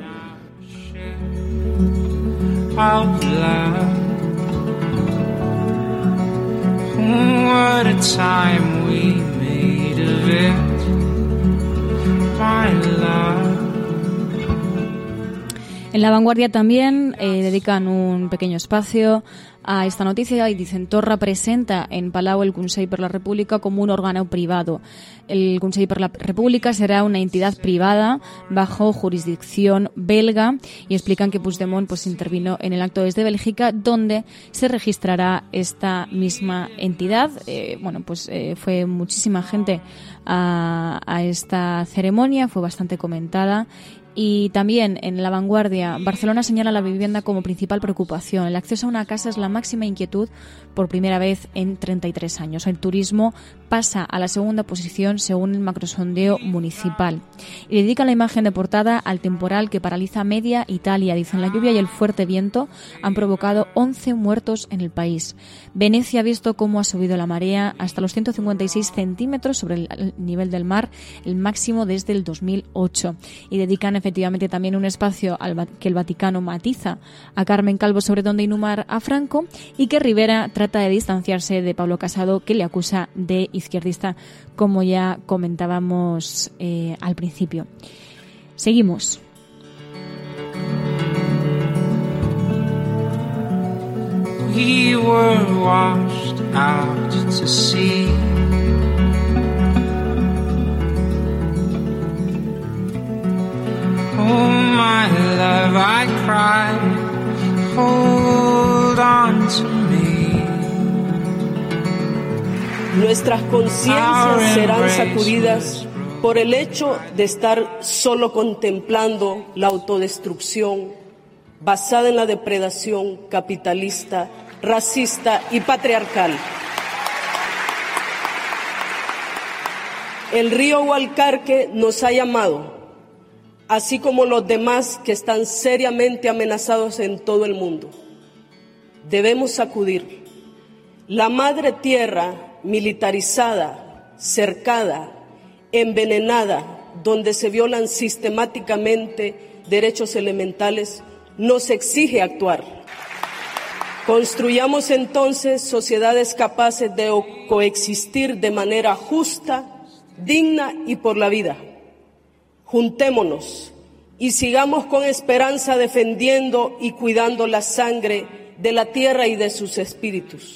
Out loud. What a time we made of it, my love. En La Vanguardia también eh, dedican un pequeño espacio a esta noticia y dicen: Torra presenta en Palau el Consell per la República como un órgano privado. El Consell per la República será una entidad privada bajo jurisdicción belga, y explican que Puigdemont pues intervino en el acto desde Bélgica, donde se registrará esta misma entidad. Eh, bueno, pues eh, fue muchísima gente a, a esta ceremonia, fue bastante comentada. Y también en La Vanguardia, Barcelona señala la vivienda como principal preocupación. El acceso a una casa es la máxima inquietud por primera vez en treinta y tres años. El turismo pasa a la segunda posición según el macrosondeo municipal. Y dedica la imagen de portada al temporal que paraliza media Italia. Dicen: la lluvia y el fuerte viento han provocado once muertos en el país. Venecia ha visto cómo ha subido la marea hasta los ciento cincuenta y seis centímetros sobre el nivel del mar, el máximo desde el dos mil ocho. Y dedican efectivamente también un espacio al que el Vaticano matiza a Carmen Calvo sobre dónde inhumar a Franco, y que Rivera trata de distanciarse de Pablo Casado, que le acusa de izquierdista, como ya comentábamos eh, al principio. Seguimos. We were washed out to sea. Oh my love, I cried, hold on to me. Nuestras conciencias serán sacudidas por el hecho de estar solo contemplando la autodestrucción basada en la depredación capitalista, racista y patriarcal. El río Gualcarque nos ha llamado, así como los demás que están seriamente amenazados en todo el mundo. Debemos sacudir. La madre tierra militarizada, cercada, envenenada, donde se violan sistemáticamente derechos elementales, nos exige actuar. Construyamos entonces sociedades capaces de coexistir de manera justa, digna y por la vida. Juntémonos y sigamos con esperanza defendiendo y cuidando la sangre de la tierra y de sus espíritus.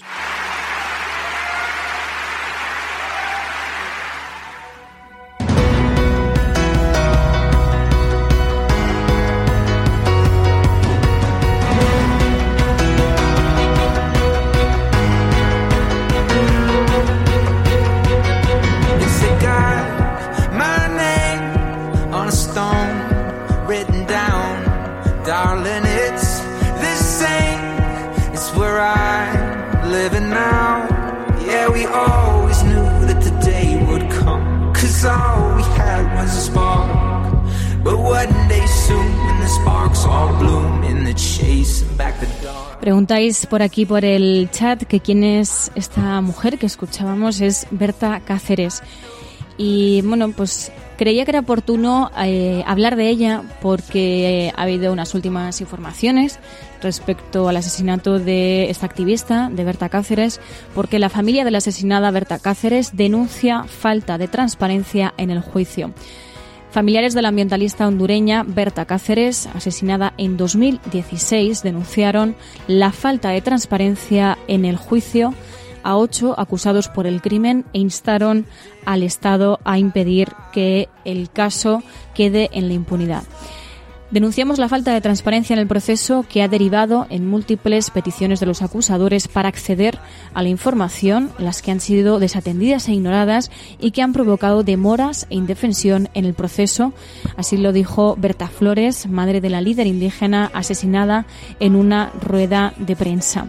All we had was a spark, but one day soon when the sparks all bloom in Preguntáis por aquí por el chat que quién es esta mujer que escuchábamos. Es Berta Cáceres. Y bueno, pues creía que era oportuno eh, hablar de ella porque eh, ha habido unas últimas informaciones respecto al asesinato de esta activista, de Berta Cáceres, porque la familia de la asesinada Berta Cáceres denuncia falta de transparencia en el juicio. Familiares de la ambientalista hondureña Berta Cáceres, asesinada en dos mil dieciséis, denunciaron la falta de transparencia en el juicio a ocho acusados por el crimen e instaron al Estado a impedir que el caso quede en la impunidad. Denunciamos la falta de transparencia en el proceso que ha derivado en múltiples peticiones de los acusadores para acceder a la información, las que han sido desatendidas e ignoradas y que han provocado demoras e indefensión en el proceso. Así lo dijo Berta Flores, madre de la líder indígena asesinada, en una rueda de prensa.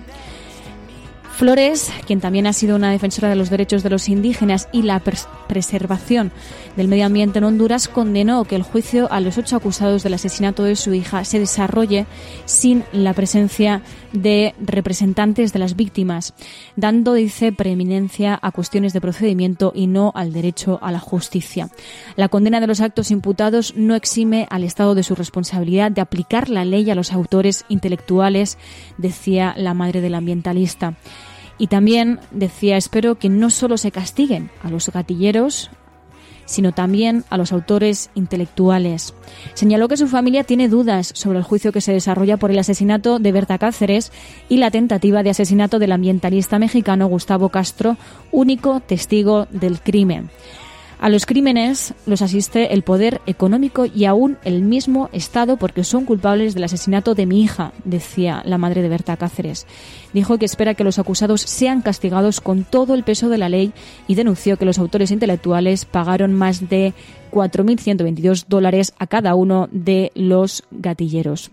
Flores, quien también ha sido una defensora de los derechos de los indígenas y la pres- preservación del medio ambiente en Honduras, condenó que el juicio a los ocho acusados del asesinato de su hija se desarrolle sin la presencia de representantes de las víctimas, dando, dice, preeminencia a cuestiones de procedimiento y no al derecho a la justicia. La condena de los actos imputados no exime al Estado de su responsabilidad de aplicar la ley a los autores intelectuales, decía la madre del ambientalista. Y también decía, espero que no solo se castiguen a los gatilleros, sino también a los autores intelectuales. Señaló que su familia tiene dudas sobre el juicio que se desarrolla por el asesinato de Berta Cáceres y la tentativa de asesinato del ambientalista mexicano Gustavo Castro, único testigo del crimen. A los crímenes los asiste el poder económico y aún el mismo Estado porque son culpables del asesinato de mi hija, decía la madre de Berta Cáceres. Dijo que espera que los acusados sean castigados con todo el peso de la ley y denunció que los autores intelectuales pagaron más de cuatro mil ciento veintidós dólares a cada uno de los gatilleros.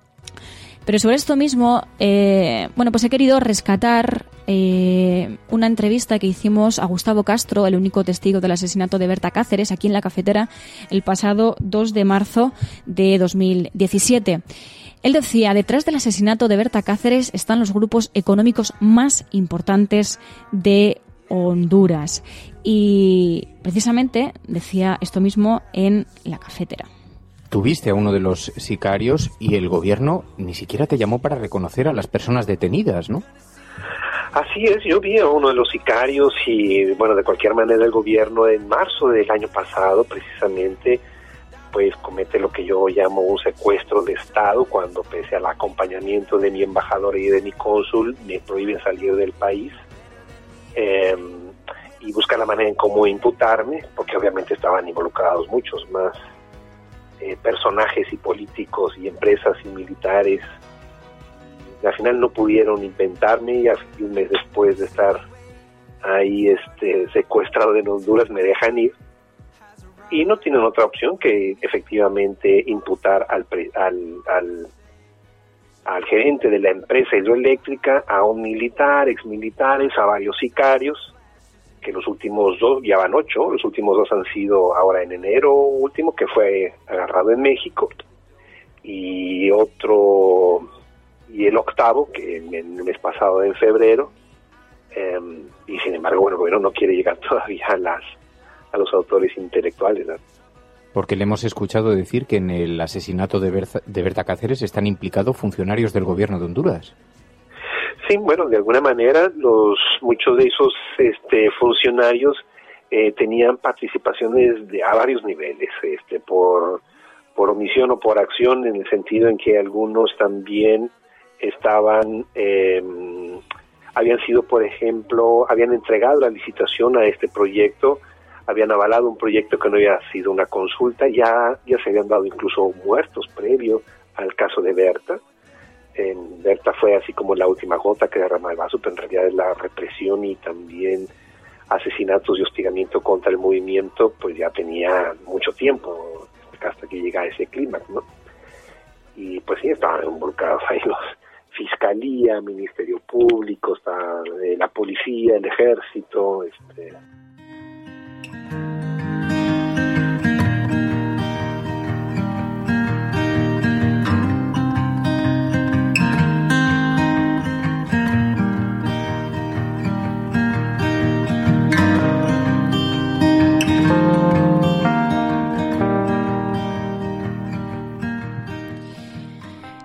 Pero sobre esto mismo, eh, bueno, pues he querido rescatar eh, una entrevista que hicimos a Gustavo Castro, el único testigo del asesinato de Berta Cáceres, aquí en La Cafetera, el pasado dos de marzo de dos mil diecisiete. Él decía, detrás del asesinato de Berta Cáceres están los grupos económicos más importantes de Honduras. Y precisamente decía esto mismo en La Cafetera. Tuviste a uno de los sicarios y el gobierno ni siquiera te llamó para reconocer a las personas detenidas, ¿no? Así es, yo vi a uno de los sicarios y, bueno, de cualquier manera el gobierno en marzo del año pasado, precisamente, pues comete lo que yo llamo un secuestro de Estado, cuando pese al acompañamiento de mi embajador y de mi cónsul, me prohíben salir del país. Eh, y busca la manera en cómo imputarme, porque obviamente estaban involucrados muchos más Eh, personajes y políticos y empresas y militares. Al final no pudieron inventarme y un mes después de estar ahí este secuestrado en Honduras me dejan ir y no tienen otra opción que efectivamente imputar al al, al, al gerente de la empresa hidroeléctrica, a un militar, exmilitares, a varios sicarios, que los últimos dos, ya van ocho, los últimos dos han sido ahora en enero último, que fue agarrado en México, y otro, y el octavo, que en el mes pasado, en febrero, eh, y sin embargo, bueno, el gobierno no quiere llegar todavía a las a los autores intelectuales, ¿no? Porque le hemos escuchado decir que en el asesinato de Berta, de Berta Cáceres están implicados funcionarios del gobierno de Honduras. Sí, bueno, de alguna manera los muchos de esos este, funcionarios eh, tenían participaciones de a varios niveles, este, por por omisión o por acción, en el sentido en que algunos también estaban eh, habían sido, por ejemplo, habían entregado la licitación a este proyecto, habían avalado un proyecto que no había sido una consulta, ya ya se habían dado incluso muertos previo al caso de Berta. En Berta fue así como la última gota que derrama el vaso, pero en realidad es la represión y también asesinatos y hostigamiento contra el movimiento, pues ya tenía mucho tiempo hasta que llega a ese clímax, ¿no? Y pues sí, estaban involucrados ahí los Fiscalía, Ministerio Público, está, eh, la Policía, el Ejército, este...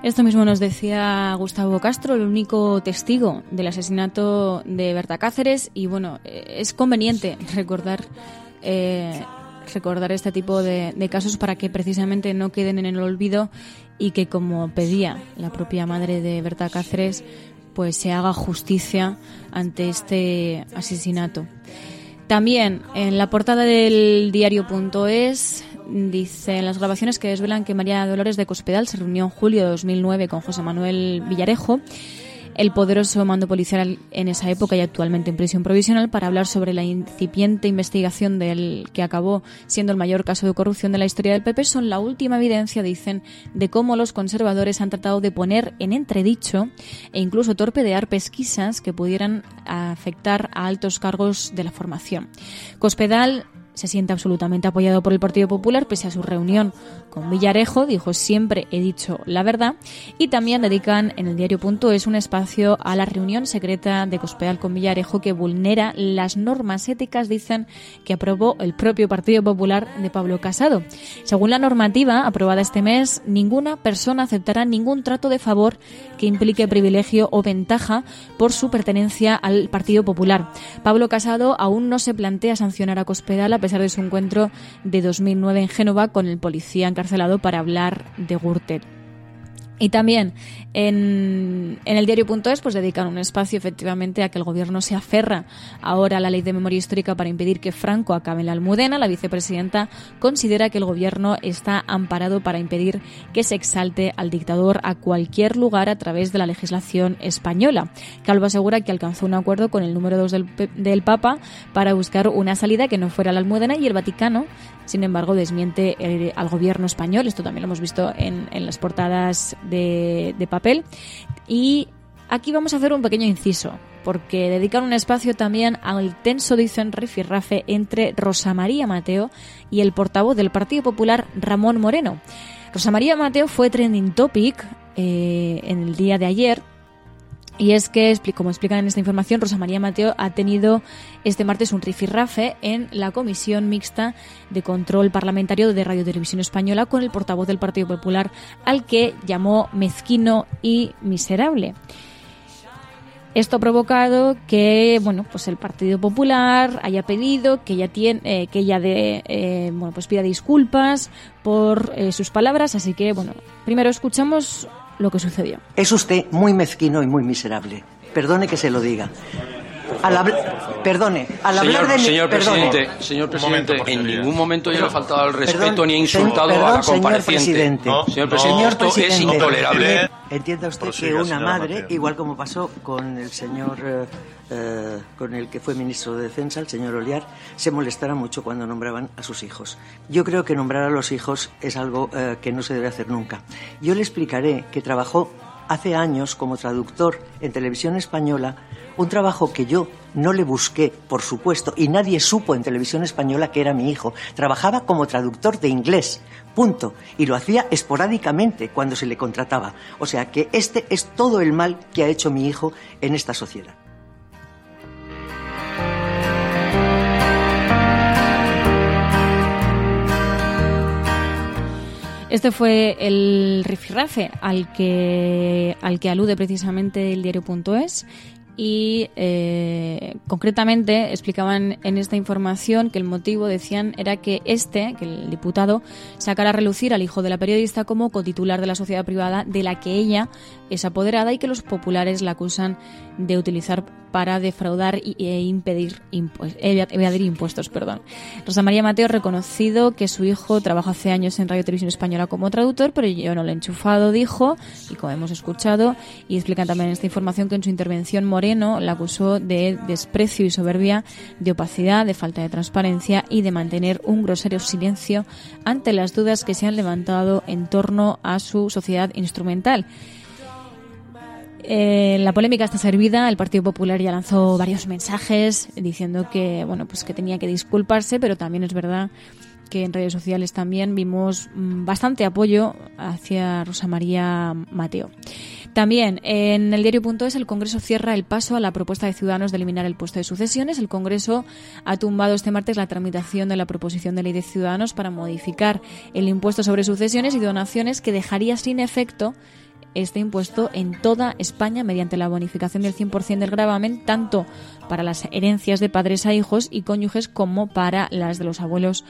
Esto mismo nos decía Gustavo Castro, el único testigo del asesinato de Berta Cáceres, y bueno, es conveniente recordar eh, recordar este tipo de, de casos para que precisamente no queden en el olvido y que, como pedía la propia madre de Berta Cáceres, pues se haga justicia ante este asesinato. También en la portada del diario.es dice: en las grabaciones que desvelan que María Dolores de Cospedal se reunió en julio de dos mil nueve con José Manuel Villarejo, el poderoso mando policial en esa época y actualmente en prisión provisional, para hablar sobre la incipiente investigación del que acabó siendo el mayor caso de corrupción de la historia del P P, son la última evidencia, dicen, de cómo los conservadores han tratado de poner en entredicho e incluso torpedear pesquisas que pudieran afectar a altos cargos de la formación. Cospedal se siente absolutamente apoyado por el Partido Popular, pese a su reunión con Villarejo. Dijo: siempre he dicho la verdad. Y también dedican en el diario.es un espacio a la reunión secreta de Cospedal con Villarejo, que vulnera las normas éticas, dicen, que aprobó el propio Partido Popular de Pablo Casado. Según la normativa aprobada este mes, ninguna persona aceptará ningún trato de favor que implique privilegio o ventaja por su pertenencia al Partido Popular. Pablo Casado aún no se plantea sancionar a Cospedal, a pesar de su encuentro de dos mil nueve en Génova con el policía encarcelado para hablar de Gürtel. Y también en, en el diario.es pues dedican un espacio efectivamente a que el gobierno se aferra ahora a la ley de memoria histórica para impedir que Franco acabe en la Almudena. La vicepresidenta considera que el gobierno está amparado para impedir que se exalte al dictador a cualquier lugar a través de la legislación española. Calvo asegura que alcanzó un acuerdo con el número dos del, del Papa para buscar una salida que no fuera la Almudena, y el Vaticano, sin embargo, desmiente el, al gobierno español. Esto también lo hemos visto en, en las portadas de, de papel. Y aquí vamos a hacer un pequeño inciso, porque dedican un espacio también al tenso, dicen, rifirrafe entre Rosa María Mateo y el portavoz del Partido Popular, Ramón Moreno. Rosa María Mateo fue trending topic eh, en el día de ayer. Y es que, como explican en esta información, Rosa María Mateo ha tenido este martes un rifirrafe en la Comisión Mixta de Control Parlamentario de Radio Televisión Española con el portavoz del Partido Popular, al que llamó mezquino y miserable. Esto ha provocado que, bueno, pues el Partido Popular haya pedido que ella tiene, eh, que ella de, eh, bueno, pues pida disculpas por eh, sus palabras. Así que, bueno, primero escuchamos lo que sucedió. Es usted muy mezquino y muy miserable. Perdone que se lo diga. Al habl- perdone, al señor, hablar de mi... Señor perdone. presidente, señor presidente, Momento, en ningún momento yo le he faltado al respeto Perdón, ni he insultado perdón, a la señor compareciente. presidente. No, señor presidente, Señor esto presidente, es intolerable. Entienda usted Prosiga, que una señora madre, Mateo. igual como pasó con el señor, eh, eh, con el que fue ministro de Defensa, el señor Oliar, se molestara mucho cuando nombraban a sus hijos. Yo creo que nombrar a los hijos es algo eh, que no se debe hacer nunca. Yo le explicaré que trabajó hace años como traductor en Televisión Española, un trabajo que yo no le busqué, por supuesto, y nadie supo en Televisión Española que era mi hijo. Trabajaba como traductor de inglés, punto, y lo hacía esporádicamente cuando se le contrataba. O sea que este es todo el mal que ha hecho mi hijo en esta sociedad. Este fue el rifirrafe al que, al que alude precisamente el diario.es. Y eh, concretamente explicaban en esta información que el motivo, decían, era que este, que el diputado, sacara a relucir al hijo de la periodista como cotitular de la sociedad privada de la que ella es apoderada, y que los populares la acusan de utilizar para defraudar e impedir impu- evadir impuestos. Perdón. Rosa María Mateo ha reconocido que su hijo trabaja hace años en Radio Televisión Española como traductor, pero yo no lo he enchufado, dijo, y como hemos escuchado, y explican también en esta información que en su intervención Moreno la acusó de desprecio y soberbia, de opacidad, de falta de transparencia y de mantener un grosero silencio ante las dudas que se han levantado en torno a su sociedad instrumental. Eh, la polémica está servida. El Partido Popular ya lanzó varios mensajes diciendo que, bueno, pues que tenía que disculparse, pero también es verdad que en redes sociales también vimos bastante apoyo hacia Rosa María Mateo. También en el diario.es el Congreso cierra el paso a la propuesta de Ciudadanos de eliminar el impuesto de sucesiones. El Congreso ha tumbado este martes la tramitación de la proposición de ley de Ciudadanos para modificar el impuesto sobre sucesiones y donaciones, que dejaría sin efecto este impuesto en toda España mediante la bonificación del cien por ciento del gravamen, tanto para las herencias de padres a hijos y cónyuges como para las de los abuelos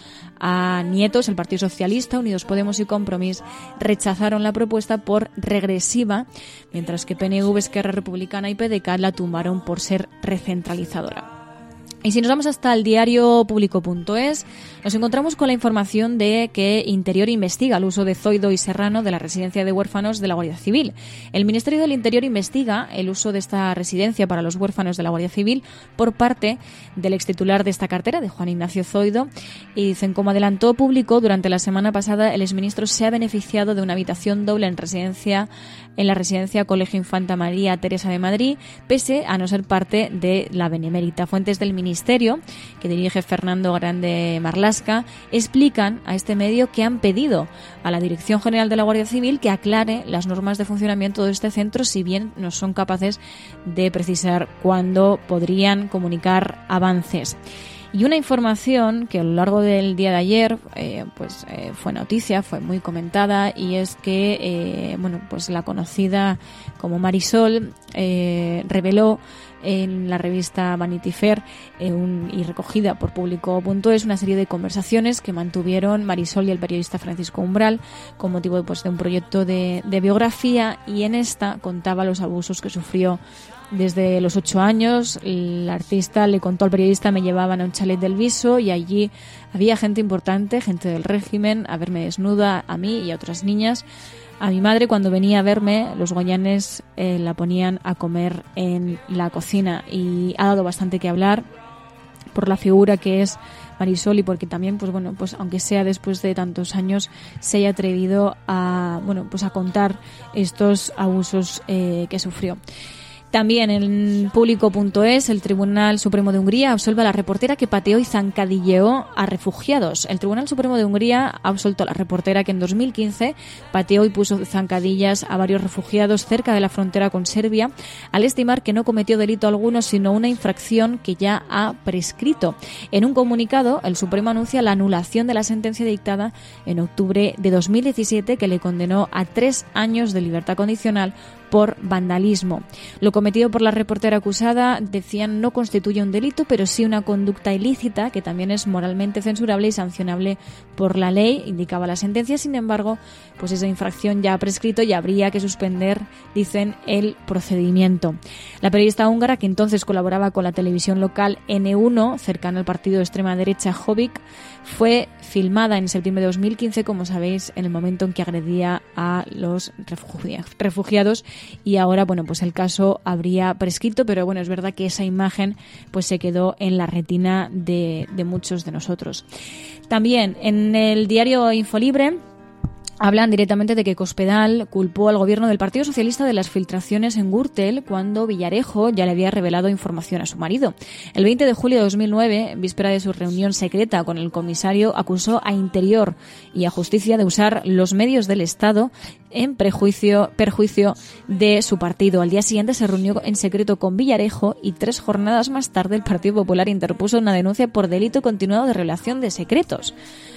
a nietos. El Partido Socialista, Unidos Podemos y Compromís rechazaron la propuesta por regresiva, mientras que P N V, Esquerra Republicana y P D C A la tumbaron por ser recentralizadora. Y si nos vamos hasta el diario público punto es, nos encontramos con la información de que Interior investiga el uso de Zoido y Serrano de la residencia de huérfanos de la Guardia Civil. El Ministerio del Interior investiga el uso de esta residencia para los huérfanos de la Guardia Civil por parte del extitular de esta cartera, de Juan Ignacio Zoido, y dicen, como adelantó público, durante la semana pasada el exministro se ha beneficiado de una habitación doble en residencia en la residencia Colegio Infanta María Teresa de Madrid, pese a no ser parte de la Benemérita. Fuentes del Ministerio, que dirige Fernando Grande Marlasca, explican a este medio que han pedido a la Dirección General de la Guardia Civil que aclare las normas de funcionamiento de este centro, si bien no son capaces de precisar cuándo podrían comunicar avances. Y una información que a lo largo del día de ayer eh, pues eh, fue noticia, fue muy comentada, y es que eh, bueno pues la conocida como Marisol eh, reveló en la revista Vanity Fair eh, un, y recogida por público punto es una serie de conversaciones que mantuvieron Marisol y el periodista Francisco Umbral con motivo pues, de un proyecto de, de biografía, y en esta contaba los abusos que sufrió desde los ocho años. El artista le contó al periodista: me llevaban a un chalet del Viso y allí había gente importante, gente del régimen, a verme desnuda, a mí y a otras niñas. A mi madre, cuando venía a verme, los goyanes eh, la ponían a comer en la cocina, y ha dado bastante que hablar por la figura que es Marisol y porque también, pues bueno, pues aunque sea después de tantos años, se haya atrevido a, bueno, pues a contar estos abusos eh, que sufrió. También en público punto es, el Tribunal Supremo de Hungría absuelve a la reportera que pateó y zancadilleó a refugiados. El Tribunal Supremo de Hungría ha absuelto a la reportera que en dos mil quince pateó y puso zancadillas a varios refugiados cerca de la frontera con Serbia, al estimar que no cometió delito alguno, sino una infracción que ya ha prescrito. En un comunicado, el Supremo anuncia la anulación de la sentencia dictada en octubre de dos mil diecisiete, que le condenó a tres años de libertad condicional por vandalismo. Lo cometido por la reportera acusada, decían, no constituye un delito, pero sí una conducta ilícita que también es moralmente censurable y sancionable por la ley, indicaba la sentencia. Sin embargo, pues esa infracción ya ha prescrito y habría que suspender, dicen, el procedimiento. La periodista húngara, que entonces colaboraba con la televisión local N uno, cercana al partido de extrema derecha Jobbik, fue filmada en septiembre de dos mil quince, como sabéis, en el momento en que agredía a los refugiados, y ahora, bueno, pues el caso habría prescrito, pero bueno, es verdad que esa imagen pues se quedó en la retina de, de muchos de nosotros. También en el diario Infolibre hablan directamente de que Cospedal culpó al gobierno del Partido Socialista de las filtraciones en Gürtel cuando Villarejo ya le había revelado información a su marido. El veinte de julio de dos mil nueve, víspera de su reunión secreta con el comisario, acusó a Interior y a Justicia de usar los medios del Estado en prejuicio, perjuicio de su partido. Al día siguiente se reunió en secreto con Villarejo y tres jornadas más tarde el Partido Popular interpuso una denuncia por delito continuado de revelación de secretos.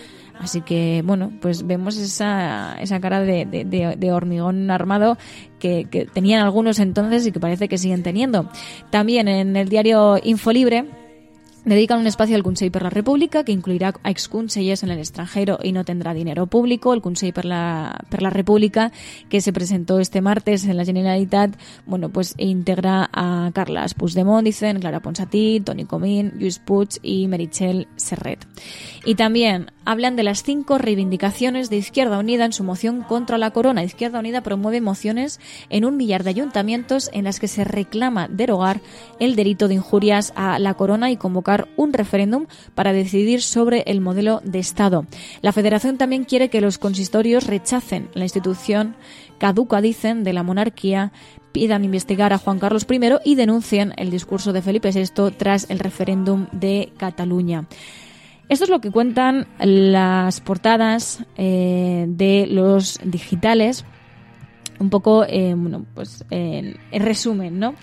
Así que, bueno, pues vemos esa, esa cara de, de, de, de hormigón armado que, que tenían algunos entonces y que parece que siguen teniendo. También en el diario Infolibre dedican un espacio al Consell per la República, que incluirá a exconsellers en el extranjero y no tendrá dinero público. El Consell per la, per la República, que se presentó este martes en la Generalitat, bueno, pues integra a Carles Puigdemont, dicen, Clara Ponsatí, Toni Comín, Lluís Puig y Meritxell Serret. Y también hablan de las cinco reivindicaciones de Izquierda Unida en su moción contra la corona. Izquierda Unida promueve mociones en un millar de ayuntamientos en las que se reclama derogar el delito de injurias a la corona y convocar un referéndum para decidir sobre el modelo de Estado. La Federación también quiere que los consistorios rechacen la institución caduca, dicen, de la monarquía, pidan investigar a Juan Carlos primero y denuncien el discurso de Felipe sexto tras el referéndum de Cataluña. Esto es lo que cuentan las portadas eh, de los digitales, un poco, eh, bueno, pues eh, en resumen, ¿no?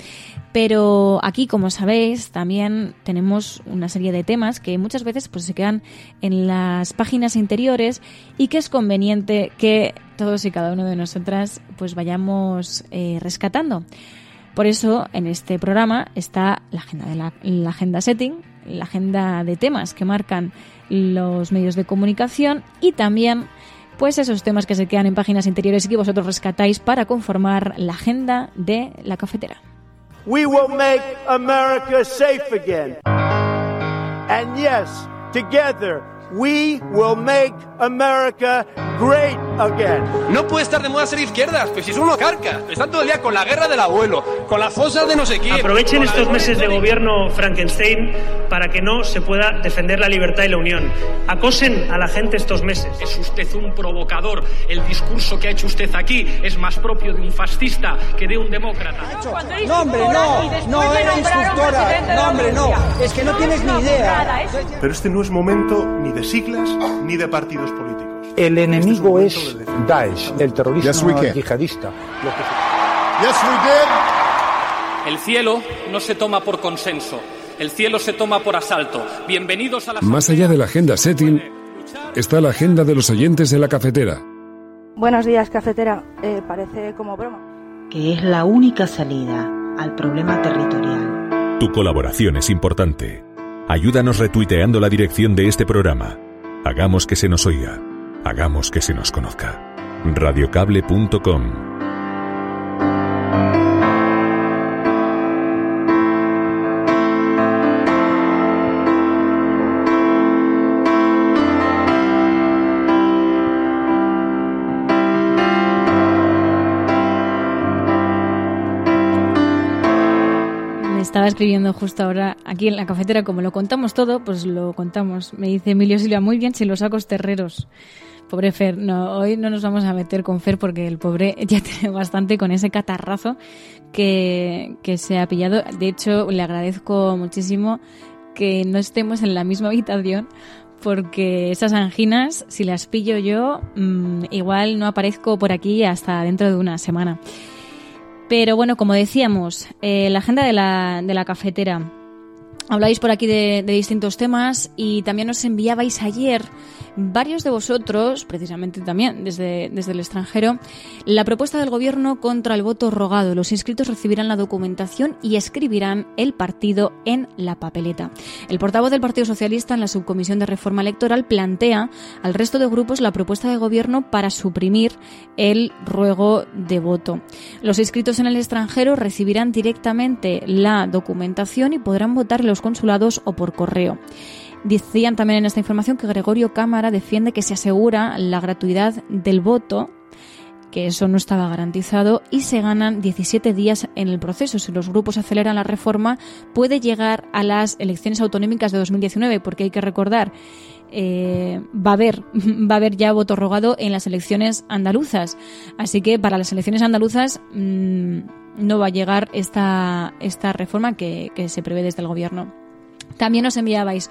Pero aquí, como sabéis, también tenemos una serie de temas que muchas veces pues se quedan en las páginas interiores y que es conveniente que todos y cada uno de nosotras pues vayamos eh, rescatando. Por eso, en este programa está la agenda de la, la agenda setting, la agenda de temas que marcan los medios de comunicación y también pues esos temas que se quedan en páginas interiores y que vosotros rescatáis para conformar la agenda de la cafetera. We will make America safe again. And yes, together we will make America great again. No puede estar de moda ser izquierdas, pues si es uno carca. Están todo el día con la guerra del abuelo, con las fosas de no sé quién. Aprovechen estos meses de gobierno Frankenstein para que no se pueda defender la libertad y la unión. Acosen a la gente estos meses. Es usted un provocador. El discurso que ha hecho usted aquí es más propio de un fascista que de un demócrata. No, hombre, no, no era instructora. No, hombre, no. Es que no tienes ni idea. Pero este no es momento ni de siglas ni de partidos políticos. El enemigo es, es Daesh, el terrorismo yes, yihadista. Lo que... yes, we did. El cielo no se toma por consenso. El cielo se toma por asalto. Bienvenidos a la... Más allá de la agenda setting, está la agenda de los oyentes de la cafetera. Buenos días, cafetera. Eh, parece como broma. Que es la única salida al problema territorial. Tu colaboración es importante. Ayúdanos retuiteando la dirección de este programa. Hagamos que se nos oiga. Hagamos que se nos conozca. radiocable punto com. Estaba escribiendo justo ahora aquí en la cafetera, como lo contamos todo, pues lo contamos. Me dice Emilio Silva, muy bien, si los sacos terreros. Pobre Fer, no, hoy no nos vamos a meter con Fer porque el pobre ya tiene bastante con ese catarrazo que, que se ha pillado. De hecho, le agradezco muchísimo que no estemos en la misma habitación porque esas anginas, si las pillo yo, mmm, igual no aparezco por aquí hasta dentro de una semana. Pero bueno, como decíamos, eh, la agenda de la, de la cafetera. Habláis por aquí de, de distintos temas y también os enviabais ayer, varios de vosotros, precisamente también desde, desde el extranjero, la propuesta del Gobierno contra el voto rogado. Los inscritos recibirán la documentación y escribirán el partido en la papeleta. El portavoz del Partido Socialista en la Subcomisión de Reforma Electoral plantea al resto de grupos la propuesta del Gobierno para suprimir el ruego de voto. Los inscritos en el extranjero recibirán directamente la documentación y podrán votar en los consulados o por correo. Decían también en esta información que Gregorio Cámara defiende que se asegura la gratuidad del voto, que eso no estaba garantizado, y se ganan diecisiete días en el proceso. Si los grupos aceleran la reforma, puede llegar a las elecciones autonómicas de dos mil diecinueve, porque hay que recordar, eh, va a haber va a haber ya voto rogado en las elecciones andaluzas. Así que para las elecciones andaluzas mmm, no va a llegar esta, esta reforma que, que se prevé desde el Gobierno. También os enviabais,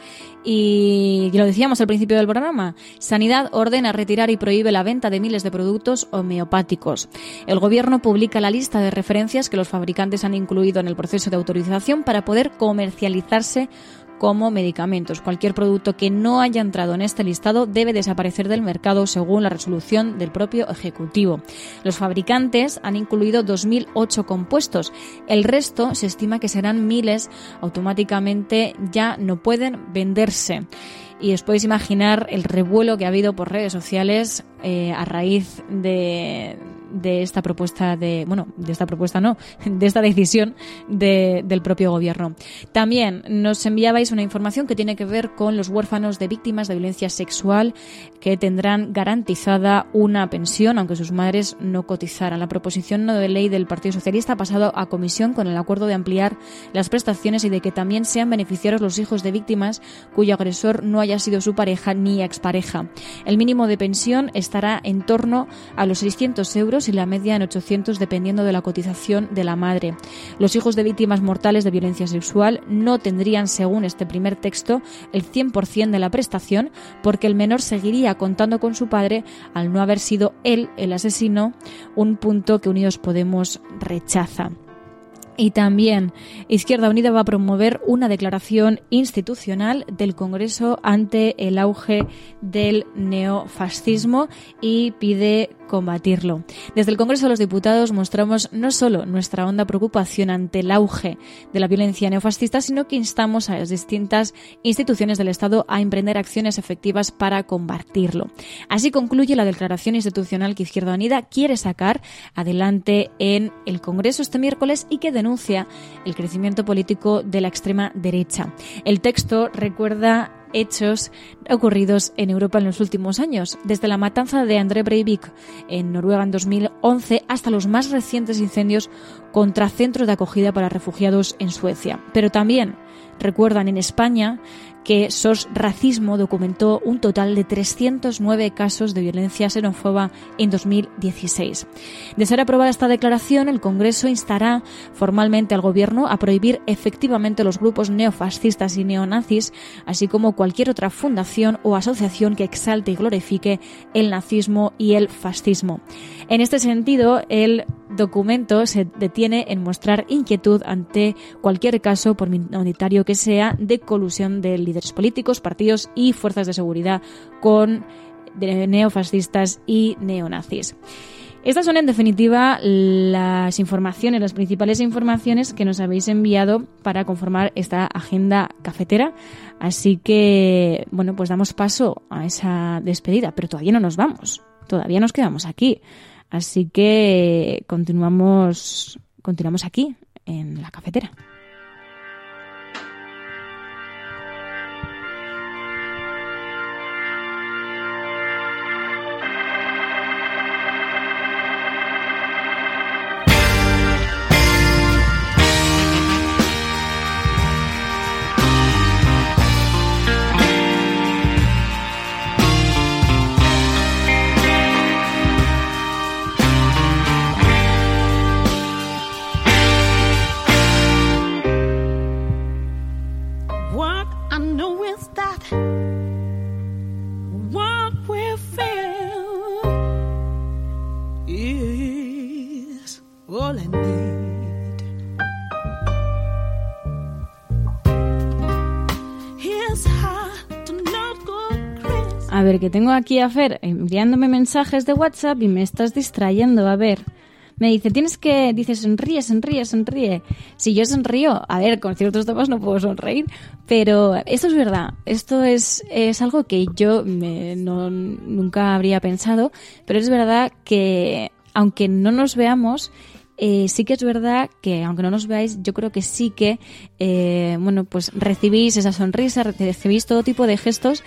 y lo decíamos al principio del programa, Sanidad ordena retirar y prohíbe la venta de miles de productos homeopáticos. El Gobierno publica la lista de referencias que los fabricantes han incluido en el proceso de autorización para poder comercializarse como medicamentos. Cualquier producto que no haya entrado en este listado debe desaparecer del mercado según la resolución del propio Ejecutivo. Los fabricantes han incluido dos mil ocho compuestos. El resto se estima que serán miles, automáticamente ya no pueden venderse. Y os podéis imaginar el revuelo que ha habido por redes sociales eh, a raíz de, de esta propuesta de, bueno, de esta propuesta no, de esta decisión de, del propio Gobierno. También nos enviabais una información que tiene que ver con los huérfanos de víctimas de violencia sexual que tendrán garantizada una pensión, aunque sus madres no cotizaran. La proposición no de ley del Partido Socialista ha pasado a comisión con el acuerdo de ampliar las prestaciones y de que también sean beneficiarios los hijos de víctimas cuyo agresor no haya sido su pareja ni expareja. El mínimo de pensión estará en torno a los seiscientos euros y la media en ochocientos, dependiendo de la cotización de la madre. Los hijos de víctimas mortales de violencia sexual no tendrían, según este primer texto, el cien por ciento de la prestación, porque el menor seguiría contando con su padre al no haber sido él el asesino, un punto que Unidos Podemos rechaza. Y también Izquierda Unida va a promover una declaración institucional del Congreso ante el auge del neofascismo y pide combatirlo. Desde el Congreso de los Diputados mostramos no solo nuestra honda preocupación ante el auge de la violencia neofascista, sino que instamos a las distintas instituciones del Estado a emprender acciones efectivas para combatirlo. Así concluye la declaración institucional que Izquierda Unida quiere sacar adelante en el Congreso este miércoles y que denuncia el crecimiento político de la extrema derecha. El texto recuerda hechos ocurridos en Europa en los últimos años, desde la matanza de André Breivik en Noruega en dos mil once hasta los más recientes incendios contra centros de acogida para refugiados en Suecia. Pero también recuerdan en España que S O S Racismo documentó un total de trescientos nueve casos de violencia xenófoba en dos mil dieciséis. De ser aprobada esta declaración, el Congreso instará formalmente al Gobierno a prohibir efectivamente los grupos neofascistas y neonazis, así como cualquier otra fundación o asociación que exalte y glorifique el nazismo y el fascismo. En este sentido, el documento se detiene en mostrar inquietud ante cualquier caso, por minoritario que sea, de colusión de líderes políticos, partidos y fuerzas de seguridad con neofascistas y neonazis. Estas son, en definitiva, las informaciones, las principales informaciones que nos habéis enviado para conformar esta agenda cafetera. Así que, bueno, pues damos paso a esa despedida, pero todavía no nos vamos, todavía nos quedamos aquí. Así que continuamos, continuamos aquí, en la cafetera. A ver, que tengo aquí a Fer enviándome mensajes de WhatsApp y me estás distrayendo. A ver, me dice, tienes que, dice, sonríe, sonríe, sonríe. Si yo sonrío, a ver, con ciertos temas no puedo sonreír, pero esto es verdad. Esto es, es algo que yo me, no, nunca habría pensado, pero es verdad que, aunque no nos veamos, Eh, sí que es verdad que, aunque no nos veáis, yo creo que sí que, eh, bueno, pues recibís esa sonrisa, recibís todo tipo de gestos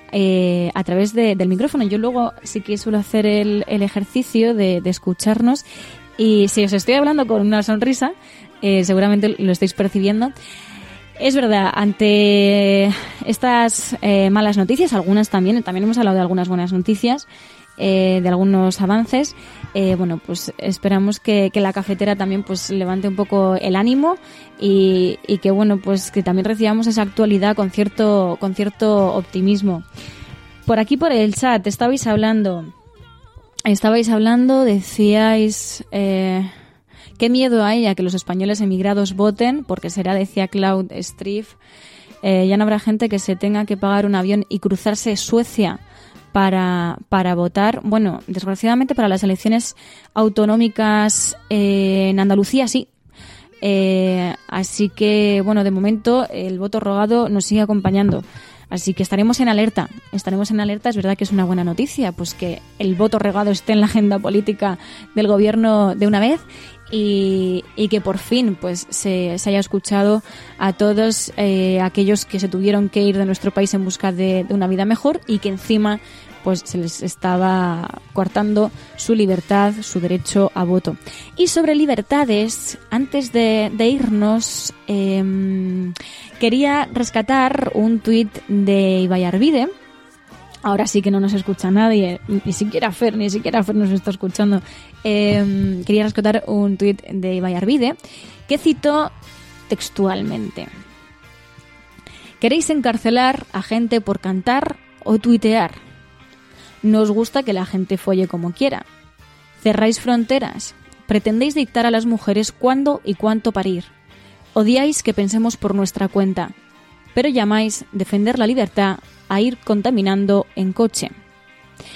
eh, a través de, del micrófono. Yo luego sí que suelo hacer el, el ejercicio de, de escucharnos, y si os estoy hablando con una sonrisa, eh, seguramente lo estáis percibiendo. Es verdad, ante estas eh, malas noticias, algunas también, también hemos hablado de algunas buenas noticias, Eh, de algunos avances, eh, bueno, pues esperamos que, que la cafetera también pues levante un poco el ánimo y, y que, bueno, pues que también recibamos esa actualidad con cierto, con cierto optimismo. Por aquí, por el chat, estabais hablando, estabais hablando, decíais, eh, qué miedo hay a que los españoles emigrados voten, porque será, decía Cloud Striff, eh, ya no habrá gente que se tenga que pagar un avión y cruzarse Suecia para para votar. Bueno, desgraciadamente para las elecciones autonómicas eh, en Andalucía sí. Eh, así que, bueno, de momento el voto rogado nos sigue acompañando. Así que estaremos en alerta, estaremos en alerta. Es verdad que es una buena noticia, pues que el voto rogado esté en la agenda política del gobierno de una vez y, y que por fin pues se, se haya escuchado a todos eh, aquellos que se tuvieron que ir de nuestro país en busca de, de una vida mejor y que encima pues se les estaba coartando su libertad, su derecho a voto. Y sobre libertades, antes de, de irnos, eh, quería rescatar un tuit de Ibai Arvide. Ahora sí que no nos escucha nadie, ni siquiera Fer, ni siquiera Fer nos está escuchando. Eh, quería rescatar un tuit de Ibai Arvide que citó textualmente: ¿queréis encarcelar a gente por cantar o tuitear? ¿Nos gusta que la gente folle como quiera? ¿Cerráis fronteras? ¿Pretendéis dictar a las mujeres cuándo y cuánto parir? ¿Odiáis que pensemos por nuestra cuenta? Pero llamáis defender la libertad a ir contaminando en coche.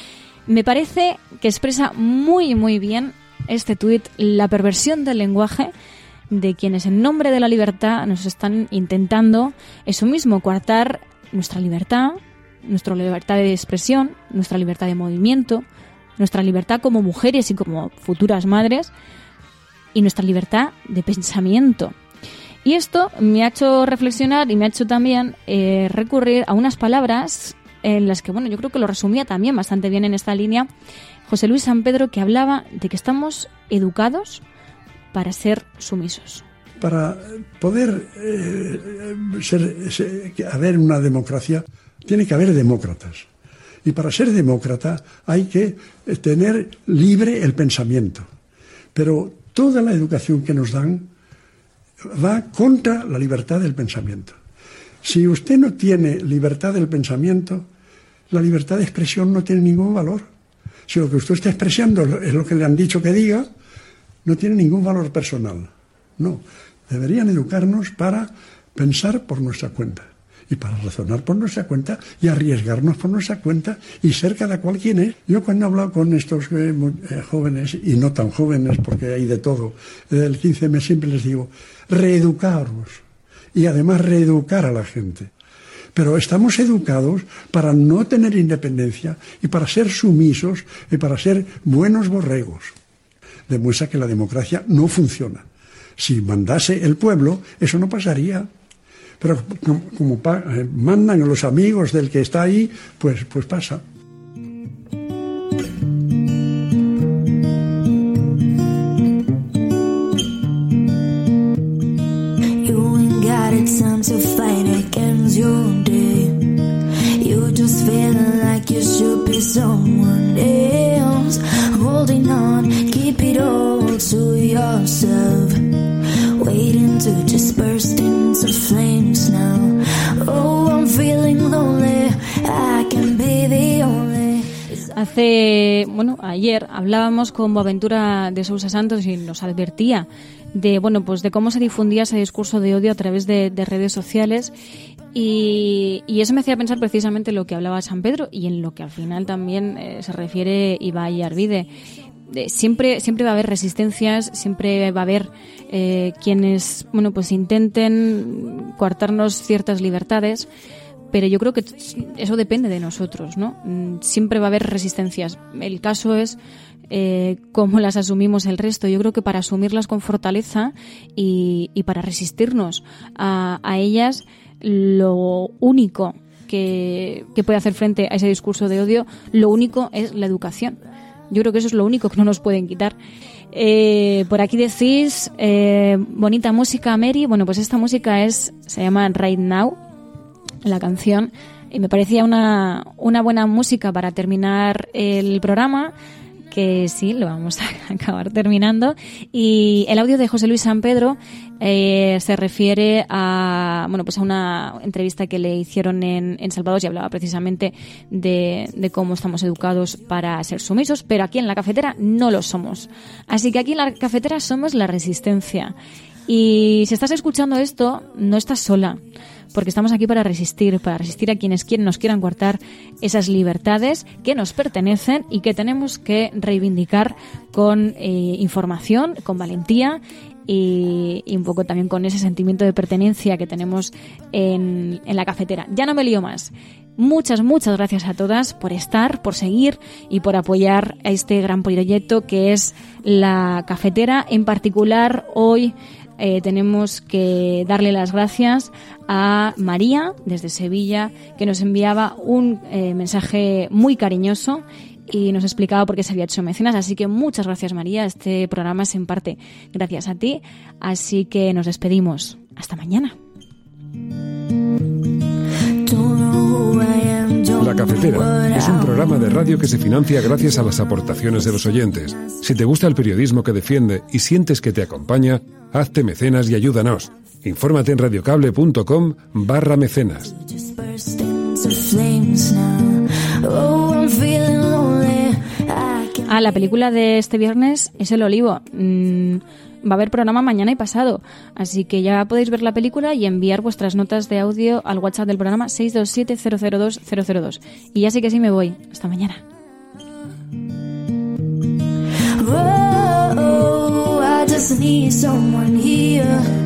Me parece que expresa muy, muy bien este tuit la perversión del lenguaje de quienes en nombre de la libertad nos están intentando eso mismo, coartar nuestra libertad, nuestra libertad de expresión, nuestra libertad de movimiento, nuestra libertad como mujeres y como futuras madres y nuestra libertad de pensamiento. Y esto me ha hecho reflexionar y me ha hecho también eh, recurrir a unas palabras en las que, bueno, yo creo que lo resumía también bastante bien en esta línea José Luis Sampedro, que hablaba de que estamos educados para ser sumisos. Para poder eh, ser, ser, haber una democracia, tiene que haber demócratas. Y para ser demócrata hay que tener libre el pensamiento. Pero toda la educación que nos dan va contra la libertad del pensamiento. Si usted no tiene libertad del pensamiento, la libertad de expresión no tiene ningún valor. Si lo que usted está expresando es lo que le han dicho que diga, no tiene ningún valor personal. No, deberían educarnos para pensar por nuestra cuenta y para razonar por nuestra cuenta y arriesgarnos por nuestra cuenta y ser cada cual quien es. Yo cuando he hablado con estos eh, eh, jóvenes, y no tan jóvenes porque hay de todo, del quince eme siempre les digo, reeducaros y además reeducar a la gente. Pero estamos educados para no tener independencia y para ser sumisos y para ser buenos borregos. Demuestra que la democracia no funciona. Si mandase el pueblo, eso no pasaría. Pero como, como pa, eh, mandan los amigos del que está ahí, pues, pues pasa. Time to fight against your day. You just feel like you should be someone else. Holding on, keep it all to yourself. Waiting to just burst into flames now. Oh, I'm feeling lonely. I can be the only. Hace, bueno, ayer hablábamos con Boaventura de Sousa Santos y nos advertía de, bueno, pues de cómo se difundía ese discurso de odio a través de, de redes sociales y, y eso me hacía pensar precisamente en lo que hablaba Sampedro y en lo que al final también eh, se refiere Ibai Arvide. De, siempre, siempre va a haber resistencias, siempre va a haber eh, quienes, bueno, pues intenten coartarnos ciertas libertades. Pero yo creo que eso depende de nosotros, ¿no? Siempre va a haber resistencias. El caso es eh, cómo las asumimos el resto. Yo creo que para asumirlas con fortaleza y, y para resistirnos a, a ellas, lo único que, que puede hacer frente a ese discurso de odio, lo único es la educación. Yo creo que eso es lo único que no nos pueden quitar. Eh, por aquí decís, eh, bonita música, Mary. Bueno, pues esta música es se llama Right Now, la canción, y me parecía una, una buena música para terminar el programa, que sí, lo vamos a acabar terminando. Y el audio de José Luis Sampedro eh, se refiere a, bueno, pues a una entrevista que le hicieron en, en Salvados y hablaba precisamente de, de cómo estamos educados para ser sumisos, pero aquí en la cafetera no lo somos. Así que aquí en la cafetera somos la resistencia. Y si estás escuchando esto, no estás sola, porque estamos aquí para resistir, para resistir a quienes quieren, nos quieran coartar esas libertades que nos pertenecen y que tenemos que reivindicar con eh, información, con valentía y, y un poco también con ese sentimiento de pertenencia que tenemos en, en la cafetera. Ya no me lío más. Muchas, muchas gracias a todas por estar, por seguir y por apoyar a este gran proyecto que es la cafetera. En particular, hoy Eh, tenemos que darle las gracias a María, desde Sevilla, que nos enviaba un eh, mensaje muy cariñoso y nos explicaba por qué se había hecho mecenas. Así que muchas gracias, María. Este programa es en parte gracias a ti. Así que nos despedimos. Hasta mañana. La Cafetera es un programa de radio que se financia gracias a las aportaciones de los oyentes. Si te gusta el periodismo que defiende y sientes que te acompaña, hazte mecenas y ayúdanos. Infórmate en radiocable.com barra mecenas. Ah, la película de este viernes es El Olivo. Mm, va a haber programa mañana y pasado, así que ya podéis ver la película y enviar vuestras notas de audio al WhatsApp del programa seis dos siete cero cero dos cero cero dos. Y ya sí que sí me voy. Hasta mañana. Oh, I just need someone here.